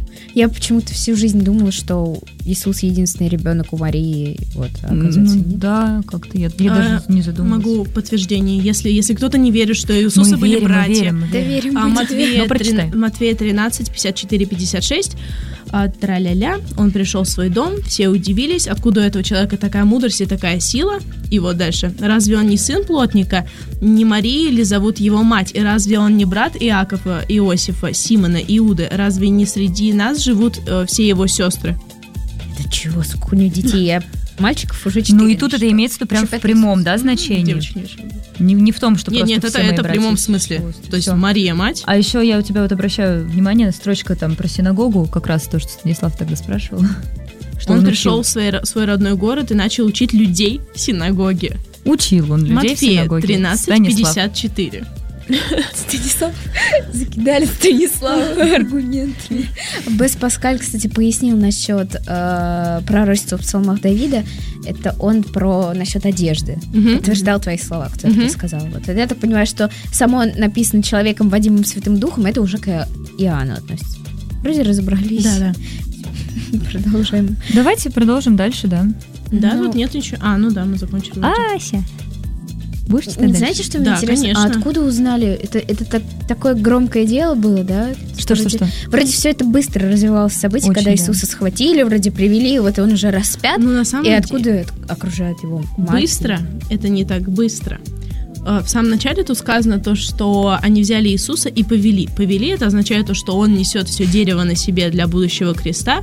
Я почему-то всю жизнь думала, что Иисус единственный ребенок у Марии. Вот, а оказывается, Ну, нет. да, как-то я, я А, даже не задумывалась. Могу подтверждение. Если, если кто-то не верит, что у Иисуса Мы были верим, мы братья. верим, мы верим. Доверим А будет. Матвея, Ну, прочитай. трин- Матвея тринадцать, пятьдесят четыре, пятьдесят шесть. А, тра-ля-ля. Он пришел в свой дом, все удивились, откуда у этого человека такая мудрость и такая сила. И вот дальше. Разве он не сын плотника? Не Марии ли зовут его мать? И разве он не брат Иакова, Иосифа, Симона, Иуды? Разве не среди нас живут э, все его сестры? Да чего, сколько у него детей? Я мальчиков уже четыре. Ну и тут это имеется в виду прям в прямом, да, значении? Девочки, девочки. Не, не в том, что Нет, просто нет, все это, мои это в братья прямом и смысле. сестры. То есть Всё. Мария мать. А еще я у тебя вот обращаю внимание, строчка там про синагогу, как раз то, что Станислав тогда спрашивал. Что Он учил. пришел в свой, ро- свой родной город и начал учить людей в синагоге. Учил он людей в Матфея синагоге. тринадцать, Станислав. пятьдесят четыре. Станислав. Закидали Станислава аргументами. Бес Паскаль, кстати, пояснил насчет э, пророчества в псалмах Давида. Это он про насчет одежды. Мгм. Подтверждал твои слова, кто Мгм. это сказал. Вот. Я так понимаю, что само написано человеком, водимым Святым Духом, это уже к Иоанну относится. Вроде разобрались. Да, да. Продолжаем. Давайте продолжим дальше, да. Да, Ну, тут нет ничего. А, ну да, мы закончили. Ася. Будешь читать Вы дальше? знаете, что мне Да, интересно? конечно. А откуда узнали? Это, это так- такое громкое дело было, да? Что, что, вроде, что? Вроде все это быстро развивалось событие, Очень, когда да. Иисуса схватили, вроде привели, вот он уже распят. Ну, на самом И деле, откуда это окружает его мать? быстро это не так быстро. Э, В самом начале тут сказано то, что они взяли Иисуса и повели. Повели, это означает то, что он несет все дерево на себе для будущего креста.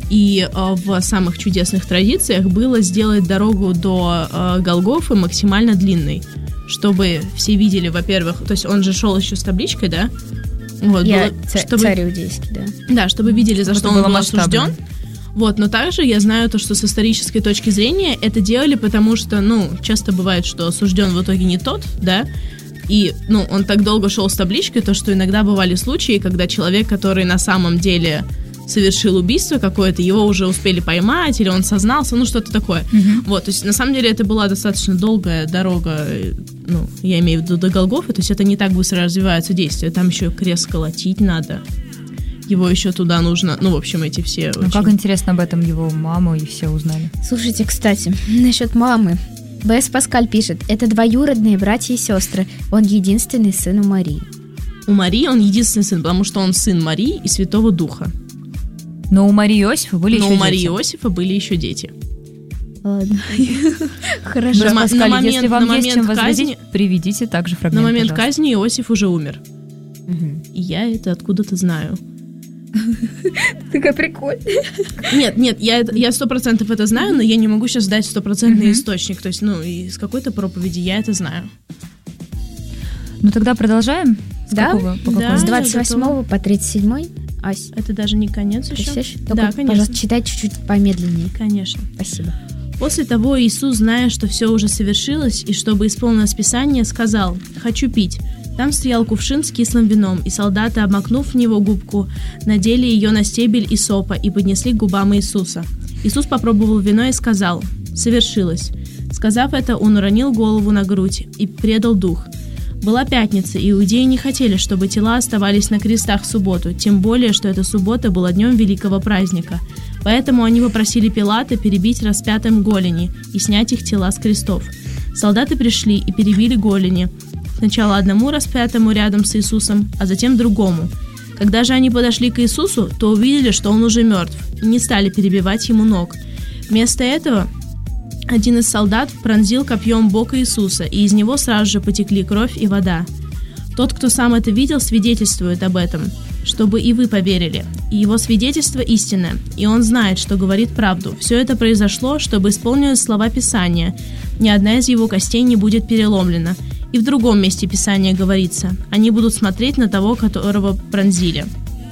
И э, в самых чудесных традициях было сделать дорогу до э, Голгофы максимально длинной, чтобы все видели, во-первых, то есть он же шел еще с табличкой, да? Вот, Я было- ца- чтобы- царь иудейский, да. Да, чтобы видели, за Чтобы что он было был масштабно. осужден. Вот, но также я знаю то, что с исторической точки зрения это делали, потому что, ну, часто бывает, что осужден в итоге не тот, да, и, ну, он так долго шел с табличкой, то, что иногда бывали случаи, когда человек, который на самом деле совершил убийство какое-то, его уже успели поймать, или он сознался, ну, что-то такое. Мгм. Вот, то есть, на самом деле, это была достаточно долгая дорога, э, ну, я имею в виду до Голгофы, то есть, это не так быстро развиваются действия, там еще крест колотить надо, его еще туда нужно, ну, в общем, эти все... Ну, очень- как интересно об этом его маму и все узнали. Слушайте, кстати, насчет мамы. Бес Паскаль пишет, это двоюродные братья и сестры. Он единственный сын у Марии. У Марии он единственный сын, потому что он сын Марии и Святого Духа. Но у Марии и Иосифа были Но еще у Марии и дети. Иосифа были еще дети. Ладно. Хорошо. Бес На мо- Паскаль, на момент- если вам на есть чем момент возразить, казни- приведите также На фрагмент, момент пожалуйста. казни Иосиф уже умер. Мгм. И я это откуда-то знаю. Такая прикольная. Нет, нет, я это- я сто процентов это знаю, но я не могу сейчас дать стопроцентный Мгм. источник. То есть, ну, из какой-то проповеди я это знаю. Ну тогда продолжаем? С Да? какого? По Да. какому? С я двадцать восьмого по тридцать седьмой. Ась, Это даже не конец еще. прочтешь? Да, Только, конечно. пожалуйста, читай чуть-чуть помедленнее. Конечно. Спасибо. После того Иисус, зная, что все уже совершилось, и чтобы исполнилось Писание, сказал: «Хочу пить». Там стоял кувшин с кислым вином, и солдаты, обмакнув в него губку, надели ее на стебель исопа и поднесли к губам Иисуса. Иисус попробовал вино и сказал: «Совершилось». Сказав это, он уронил голову на грудь и предал дух. Была пятница, и иудеи не хотели, чтобы тела оставались на крестах в субботу, тем более, что эта суббота была днем великого праздника. Поэтому они попросили Пилата перебить распятым голени и снять их тела с крестов. Солдаты пришли и перебили голени. Сначала одному распятому рядом с Иисусом, а затем другому. Когда же они подошли к Иисусу, то увидели, что он уже мертв, и не стали перебивать ему ног. Вместо этого один из солдат пронзил копьем бок Иисуса, и из него сразу же потекли кровь и вода. Тот, кто сам это видел, свидетельствует об этом, чтобы и вы поверили. И его свидетельство истинное, и он знает, что говорит правду. Все это произошло, чтобы исполнились слова Писания. Ни одна из его костей не будет переломлена. И в другом месте Писания говорится: они будут смотреть на того, которого пронзили.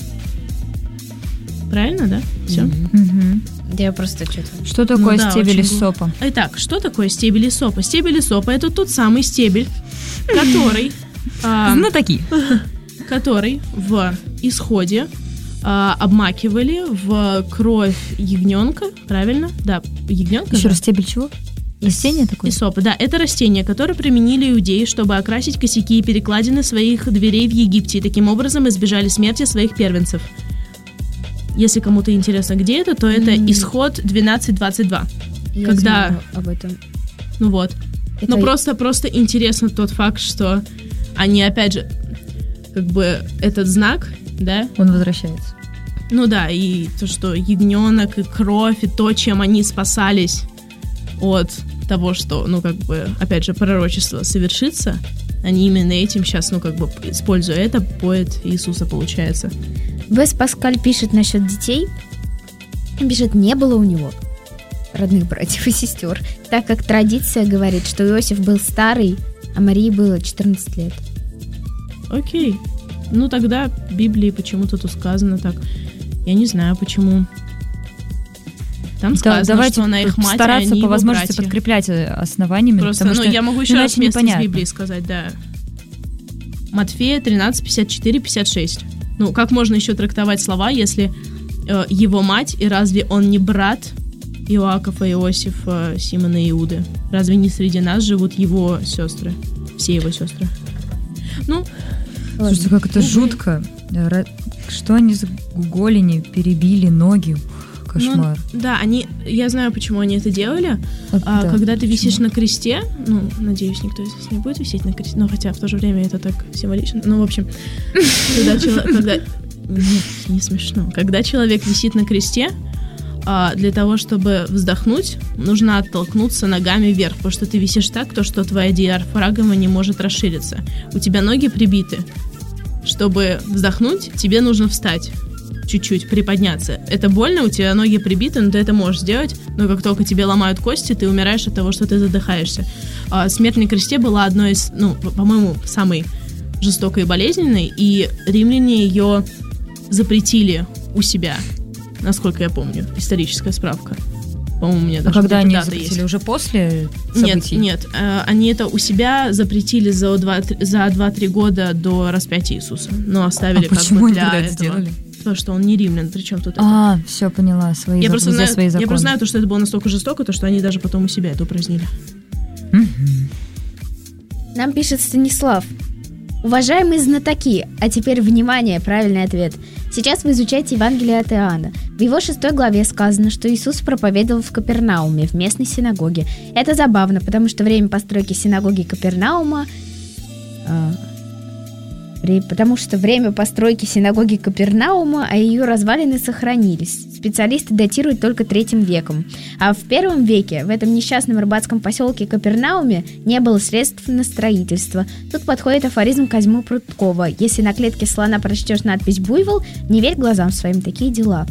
Правильно, да? Все? Мгм. Я просто что-то... Что такое Ну да, стебель очень из глупо. сопа? Итак, что такое стебель исопа? Стебель исопа — это тот самый стебель, который, а, Знатоки. который в исходе а, обмакивали в кровь ягненка, правильно? Да, ягненка. Еще же? раз, стебель чего? Растение такое? Исопа, да, это растение, которое применили иудеи, чтобы окрасить косяки и перекладины своих дверей в Египте, и таким образом избежали смерти своих первенцев. Если кому-то интересно, где это, то это М. Исход двенадцать двадцать два. Я Когда- знаю об этом. Ну вот. Это Но просто, просто интересно тот факт, что они, опять же, как бы этот знак, да, Он возвращается. ну да, и то, что ягненок, и кровь, и то, чем они спасались от того, что, ну, как бы, опять же, пророчество совершится, они именно этим сейчас, ну, как бы, используя это, поет Иисуса, получается. Вес Паскаль пишет насчет детей. Он пишет, не было у него родных братьев и сестер, так как традиция говорит, что Иосиф был старый, а Марии было четырнадцать лет. Окей. Ну, тогда в Библии почему-то тут сказано так. Я не знаю, почему. Там Да, сказано, давайте что она их мать, а стараться они по его возможности братья. подкреплять э, основаниями, Просто, потому ну, что я могу еще раз иначе место непонятно. из Библии сказать, да. Матфея тринадцать, пятьдесят четыре, пятьдесят шесть. Ну, как можно еще трактовать слова, если э, его мать, и разве он не брат Иоакова, Иосифа, Симона и Иуды? Разве не среди нас живут его сестры? Все его сестры. Ну, Слушайте, как это жутко. Ра- Что они за голени перебили, ноги? Ух, Кошмар. ну, да, они, я знаю, почему они это делали. Вот А, да, когда ты висишь почему? на кресте, ну, надеюсь, никто из нас не будет висеть на кресте, но хотя в то же время это так символично. Ну, в общем, когда человек... Когда... Нет, не смешно. Когда человек висит на кресте, а, для того, чтобы вздохнуть, нужно оттолкнуться ногами вверх, потому что ты висишь так, то, что твоя диафрагма не может расшириться. У тебя ноги прибиты. Чтобы вздохнуть, тебе нужно встать. Чуть-чуть приподняться. Это больно, у тебя ноги прибиты, но ты это можешь сделать, но как только тебе ломают кости, ты умираешь от того, что ты задыхаешься. А, смерть на кресте была одной из, ну, по-моему, самой жестокой и болезненной, и римляне ее запретили у себя, насколько я помню. Историческая справка. По-моему, у меня А даже когда они дата запретили? есть. Уже после Нет, событий? нет, э, они это у себя запретили за два- за два-три года до распятия Иисуса, но оставили А как почему бы они для тогда это этого. сделали? Потому что он не римлян, причем тут это? А, все, поняла. Свои, Я зак- просто, за знаю, свои я законы. просто знаю, то, что это было настолько жестоко, то, что они даже потом у себя это упразднили. Мгм. Нам пишет Станислав. Уважаемые знатоки, а теперь внимание, правильный ответ. Сейчас вы изучаете Евангелие от Иоанна. В его шестой главе сказано, что Иисус проповедовал в Капернауме, в местной синагоге. Это забавно, потому что время постройки синагоги Капернаума... а, вре- потому что время постройки синагоги Капернаума, а ее развалины сохранились. Специалисты датируют только третьим веком. А в первом веке в этом несчастном рыбацком поселке Капернауме не было средств на строительство. Тут подходит афоризм Козьмы Прудкова. Если на клетке слона прочтешь надпись «Буйвол», не верь глазам своим, такие дела.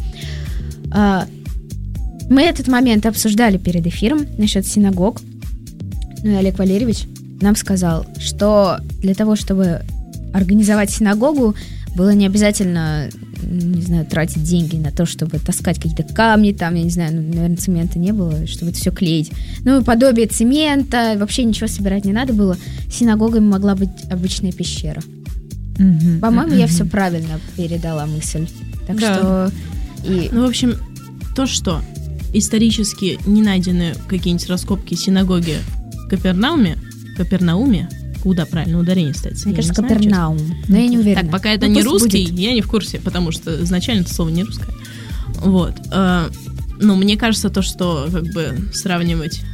А, мы этот момент обсуждали перед эфиром насчет синагог. Ну и Олег Валерьевич нам сказал, что для того, чтобы организовать синагогу, было не обязательно, не знаю, тратить деньги на то, чтобы таскать какие-то камни, там, я не знаю, ну, наверное, цемента не было, чтобы это все клеить. Ну, подобие цемента, вообще ничего собирать не надо было. Синагогой могла быть обычная пещера. Мгм. По-моему, я Мгм. все правильно передала мысль. Так Да. что... И... Ну, в общем, то, что исторически не найдены какие-нибудь раскопки синагоги в Капернауме, Капернауме, куда правильно ударение ставится? Мне я кажется, не знаю, честно. Капернаум. Но я не уверена. Так, пока это Ну, не пусть русский, будет. я не в курсе, потому что изначально это слово не русское. Вот. Э, Но мне кажется, то, что как бы сравнивать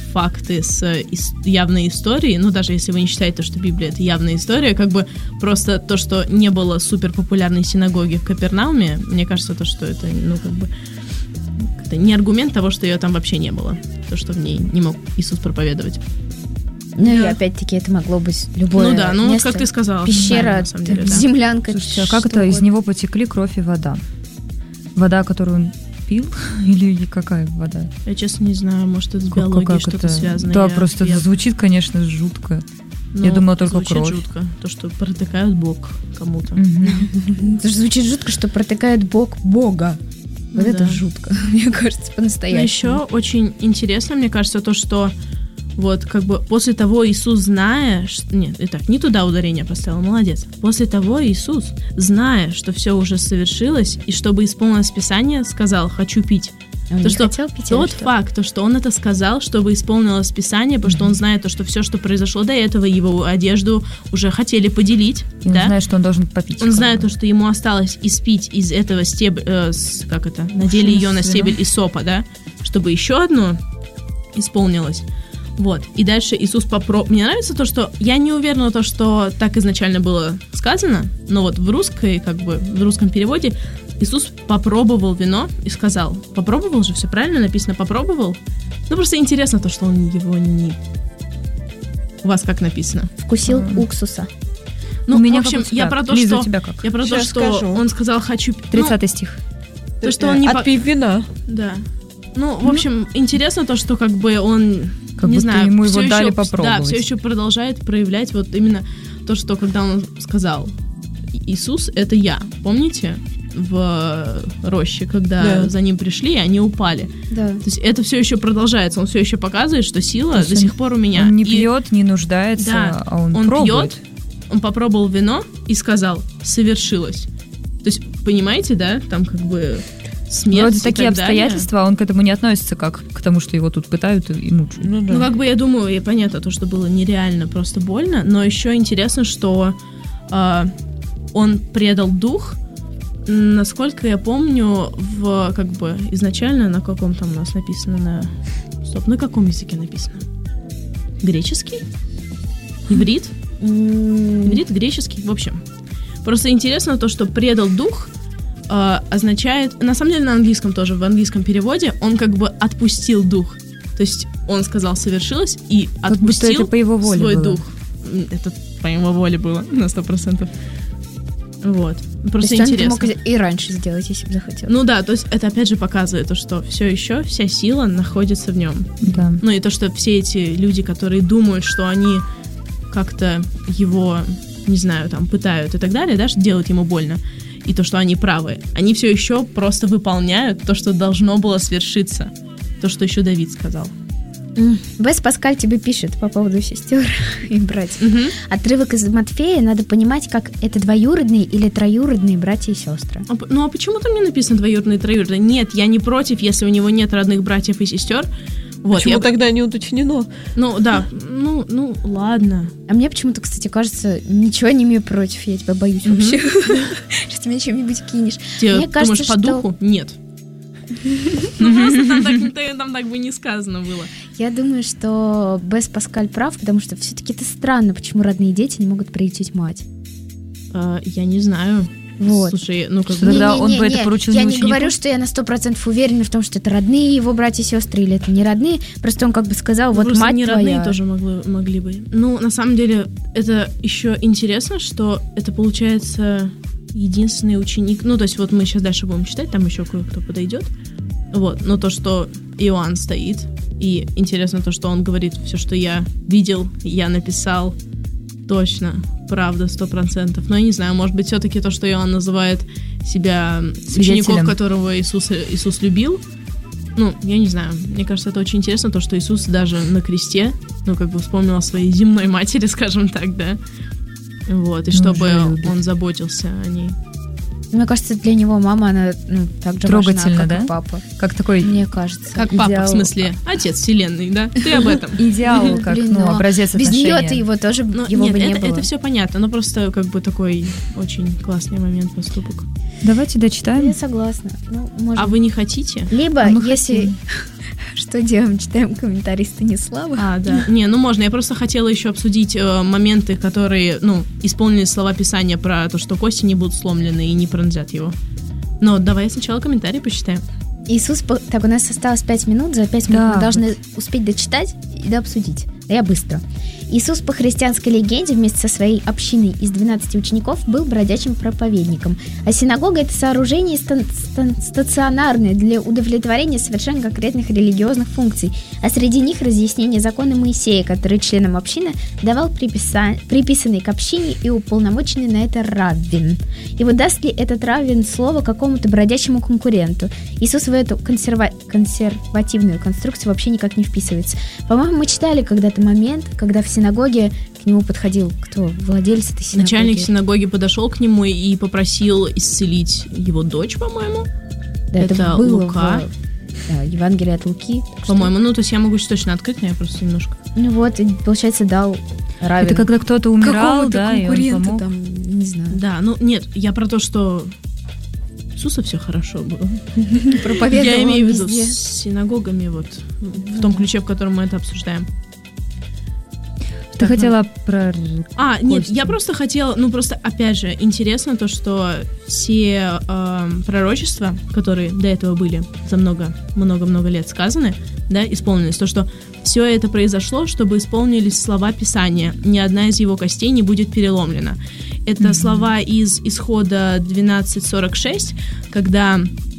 факты с ис- явной историей, ну, даже если вы не считаете, что Библия — это явная история, как бы просто то, что не было супер популярной синагоги в Капернауме, мне кажется, то, что это, ну, как бы, это не аргумент того, что ее там вообще не было, то, что в ней не мог Иисус проповедовать. Ну и Да. опять-таки это могло быть любое Ну да, ну, место. как ты сказала. Пещера, да, на самом деле, да. землянка. Слушайте, а как что это из угодно. него потекли кровь и вода? Вода, которую он пил? Или какая вода? Я, честно, не знаю, может, это с Как- биологией как что-то это? связано. Да, я- просто я- это звучит, конечно, жутко. ну, я думала, только звучит кровь. жутко. То, что протыкают бок кому-то. Мгм. Это же звучит жутко, что протыкает бог Бога. Вот Ну это да. жутко, мне кажется, Но по-настоящему. еще очень интересно, мне кажется, то, что вот как бы после того Иисус, зная... ш- Нет, итак, не туда ударение поставила, молодец. После того Иисус, зная, что все уже совершилось, и чтобы исполнилось Писание, сказал: «Хочу пить». Он То, не что хотел пить или Тот что? факт, то, что он это сказал, чтобы исполнилось Писание, потому что он знает то, что все, что произошло до этого, его одежду уже хотели поделить, И он да? знает, что он должен попить. Он как знает бы. то, что ему осталось испить из этого стебля, как это, надели ее на С стебель вином. исопа, да, чтобы еще одно исполнилось. Вот. И дальше Иисус попробовал. Мне нравится то, что я не уверена, то, что так изначально было сказано, но вот в русской, как бы, в русском переводе Иисус попробовал вино и сказал: попробовал же, все правильно написано, попробовал. Ну, просто интересно то, что он его не... У вас как написано? Вкусил М. уксуса. Ну, У меня в общем, как у я тебя. про то, Лиза, у что... тебя как? Я про то, Сейчас что скажу. он сказал: хочу... Ну, тридцатый стих. то, что он не... по- Отпив вина. Да. Ну, в общем, интересно то, что как бы он, Как не будто знаю, ему его всё дали ещё- попробовать. Да, все еще продолжает проявлять вот именно то, что когда он сказал: Иисус — это я. Помните? В роще, когда Да. за ним пришли, они упали. Да. То есть это все еще продолжается. Он все еще показывает, что сила То есть до он- сих пор у меня. Он не И пьет, не нуждается, Да, а он, он пробует. пьет, он попробовал вино и сказал: совершилось. То есть, понимаете, да? Там как бы смерть Вроде и такие так далее. обстоятельства, а он к этому не относится как к тому, что его тут пытают и мучают. Ну да. Ну, как бы я думаю, и понятно, то, что было нереально просто больно, но еще интересно, что э, он предал дух. Насколько я помню, в как бы изначально на каком там у нас написано на. Стоп, на каком языке написано? Греческий? Иврит? М, Иврит, греческий, в общем. Просто интересно то, что предал дух э, означает, на самом деле на английском тоже, в английском переводе он как бы отпустил дух. То есть он сказал совершилось и Как будто отпустил это по его воле свой было. дух. М, Это по его воле было на сто процентов. Вот. То Просто есть он это интересно. мог и раньше сделать, если бы захотел. Ну да, то есть это опять же показывает то, что все еще вся сила находится в нем. Да. Ну и то, что все эти люди, которые думают, что они как-то его, не знаю, там, пытают и так далее, да, что делают ему больно, и то, что они правы, они все еще просто выполняют то, что должно было свершиться. То, что еще Давид сказал. М, Бес Паскаль тебе пишет по поводу сестер и братьев. Мгм. Отрывок из Матфея надо понимать, как это двоюродные или троюродные братья и сестры. А п- Ну а почему там не написано двоюродные и троюродные? Нет, я не против, если у него нет родных братьев и сестер. Вот, Почему я- тогда не уточнено? Ну да, ну, ну ладно. А мне почему-то, кстати, кажется, ничего не имею против, я тебя боюсь Мгм. вообще. Что ты мне чем-нибудь кинешь. Тебе Мне кажется, думаешь, по что- духу? Нет. Ну просто там так- там так бы не сказано было. Я думаю, что Бес Паскаль прав, потому что все-таки это странно, почему родные дети не могут приютить мать. А, Я не знаю. Вот. Слушай, ну как Что бы... тогда он бы это поручил Я не не ученику? говорю, что я на сто процентов уверена в том, что это родные его братья и сестры, или это не родные. Просто он как бы сказал, вот Просто мать не твоя. родные тоже могли, могли бы. Ну, на самом деле, это еще интересно, что это получается единственный ученик. Ну, то есть, вот мы сейчас дальше будем читать, там еще кое-кто подойдет. Вот, но то, что Иоанн стоит, и интересно то, что он говорит, все, что я видел, я написал, точно, правда, сто процентов. Но я не знаю, может быть, все-таки то, что Иоанн называет себя учеником, Свидетелем. которого Иисус, Иисус любил, ну, я не знаю. Мне кажется, это очень интересно, то, что Иисус даже на кресте, ну, как бы вспомнил о своей земной матери, скажем так, да. Вот, и Ну, чтобы уже любит. он заботился о ней. Мне кажется, для него мама, она ну, так же Трогательно, важна, как да? и папа. Как такой Мне кажется. Как папа, Идеал. в смысле, отец вселенной, да? Ты об этом. идеал, как Блин, ну, но образец Без отношения. нее-то его тоже Ну, его нет, бы не это, было. это все понятно, но просто как бы такой очень классный момент, поступок. Давайте дочитаем. Я согласна. Ну, может... А вы не хотите? Либо, А мы если хотим. Что делаем? Читаем комментарий Станислава. А, да. Не, ну можно. Я просто хотела еще обсудить э, моменты, которые, ну, исполнили слова Писания про то, что кости не будут сломлены и не пронзят его. Но давай сначала комментарий почитаем. Иисус... по- Так, у нас осталось пять минут. За пять минут Да, мы должны успеть дочитать и дообсудить. Да я быстро. Иисус по христианской легенде вместе со своей общиной из двенадцати учеников был бродячим проповедником. А синагога — это сооружение стан- стан- стационарное для удовлетворения совершенно конкретных религиозных функций. А среди них разъяснение закона Моисея, который членам общины давал приписа- приписанный к общине и уполномоченный на это раввин. И вот даст ли этот раввин слово какому-то бродячему конкуренту? Иисус в эту консерва- консервативную конструкцию вообще никак не вписывается. По-моему, мы читали когда-то момент, когда в синагоге к нему подходил кто? Владелец этой синагоги. Начальник синагоги подошел к нему и попросил исцелить его дочь, по-моему. Да, это, это было Лука. в да, Евангелие от Луки. так что- По-моему, ну, то есть я могу точно открыть, но я просто немножко... Ну вот, и, получается, дал равен. Это когда кто-то умирал, какого-то да, и он конкурента помог. там, не знаю. Да, ну, нет, я про то, что Иисуса все хорошо было. Проповедовал Я имею в виду везде. с синагогами, вот, в том ключе, в котором мы это обсуждаем. Ты хотела про... А, нет, Кости. я просто хотела, ну просто, опять же, интересно то, что все э, пророчества, которые до этого были за много-много-много лет сказаны, да, исполнились, то, что все это произошло, чтобы исполнились слова Писания, ни одна из его костей не будет переломлена. Это mm-hmm. слова из Исхода двенадцать сорок шесть, когда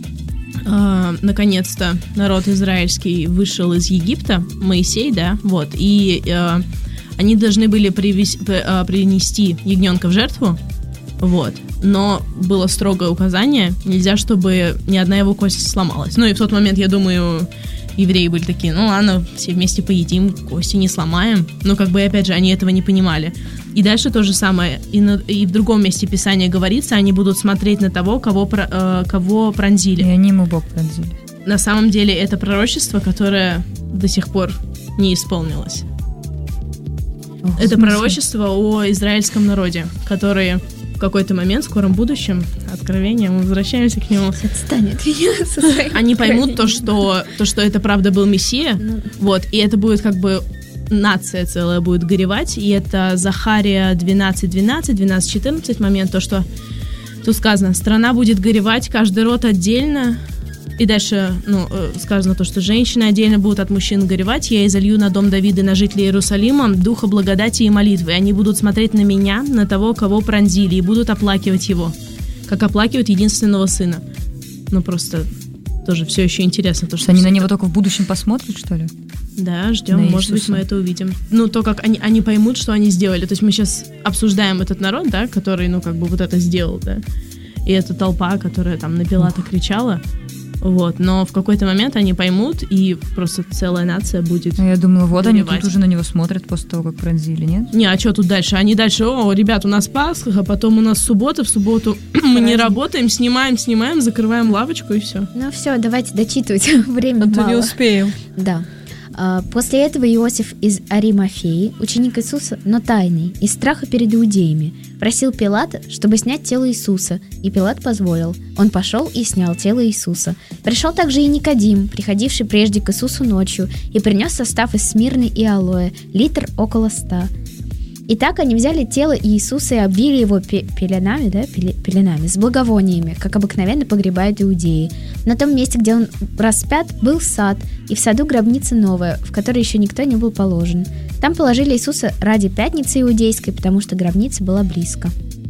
э, наконец-то народ израильский вышел из Египта, Моисей, да, вот, и... Э, они должны были привез, принести ягненка в жертву, вот, но было строгое указание, нельзя, чтобы ни одна его кость сломалась. Ну и в тот момент, я думаю, евреи были такие, ну ладно, все вместе поедим, кости не сломаем. Ну как бы, опять же, они этого не понимали. И дальше то же самое, и, на, и в другом месте Писания говорится, они будут смотреть на того, кого, э, кого пронзили. И они ему Бог пронзили. На самом деле это пророчество, которое до сих пор не исполнилось. Это пророчество о израильском народе, который в какой-то момент, в скором будущем, откровение, мы возвращаемся к нему. Отстань от меня со своим Они поймут то, откровением. что, то, что это правда был Мессия, Ну. вот, и это будет как бы нация целая будет горевать, и это Захария двенадцать двенадцать, двенадцать четырнадцать момент, то, что тут сказано, страна будет горевать, каждый род отдельно. И дальше, ну, сказано то, что женщины отдельно будут от мужчин горевать. Я изолью на дом Давида, на жителей Иерусалима духа благодати и молитвы. Они будут смотреть на меня, на того, кого пронзили, и будут оплакивать его, как оплакивают единственного сына. Ну, просто тоже все еще интересно. То, что Что они всё на него это- только в будущем посмотрят, что ли? Да, ждем, На может быть, Иисуса. мы это увидим. Ну, то, как они, они поймут, что они сделали. То есть мы сейчас обсуждаем этот народ, да, который, ну, как бы вот это сделал, да. И эта толпа, которая там на Пилата кричала. Вот, но в какой-то момент они поймут, и просто целая нация будет... Ну, я думала, вот они горевать. тут уже на него смотрят после того, как пронзили, нет? Не, а что тут дальше? Они дальше, о, ребят, у нас Пасха, а потом у нас суббота, в субботу мы не работаем, снимаем, снимаем, закрываем лавочку и все. Ну все, давайте дочитывать. Время А то не мало. успеем. Да. А, После этого Иосиф из Аримафеи, ученик Иисуса, но тайный, из страха перед иудеями, просил Пилата, чтобы снять тело Иисуса, и Пилат позволил. Он пошел и снял тело Иисуса. Пришел также и Никодим, приходивший прежде к Иисусу ночью, и принес состав из смирны и алоэ, литр около ста. Итак, они взяли тело Иисуса и обвили его пе- пеленами, да, пеле- пеленами, с благовониями, как обыкновенно погребают иудеи. На том месте, где он распят, был сад, и в саду гробница новая, в которой еще никто не был положен. Там положили Иисуса ради пятницы иудейской, потому что гробница была близко.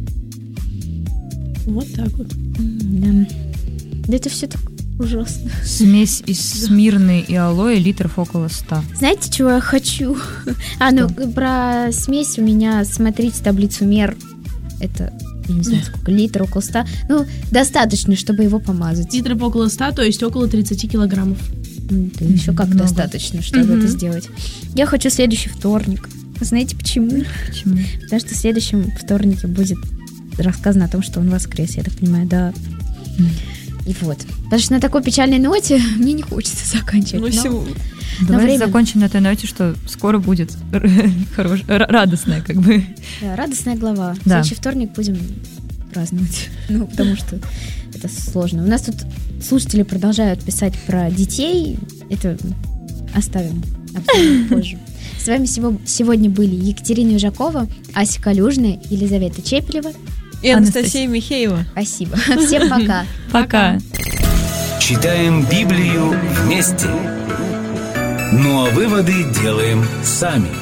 Вот так вот. М, Да, да это все так ужасно. Смесь из смирны и алоэ, литров около ста. Знаете, чего я хочу? А, ну, про смесь у меня, смотрите таблицу мер. Это, я не знаю, сколько, литр, около ста. Ну, достаточно, чтобы его помазать. Литров около ста, то есть около тридцать килограммов. М, да еще как Много. достаточно, чтобы Мгм. это сделать. Я хочу следующий вторник. Знаете почему? Почему? Потому что в следующем вторнике будет рассказано о том, что он воскрес, я так понимаю, да. И вот. Потому что на такой печальной ноте мне не хочется заканчивать. Ну, но- сего- Давайте время- закончим на той ноте, что скоро будет хорош, р- радостная, как бы. Да, радостная глава. В Да. следующий вторник будем праздновать. Ну, потому что это сложно. У нас тут слушатели продолжают писать про детей. Это оставим, обсудим позже. С вами сегодня были Екатерина Южакова, Ася Калюжная, Елизавета Чепелева и Анастасия Михеева. Спасибо. Всем пока. Пока. Читаем Библию вместе. Ну а выводы делаем сами.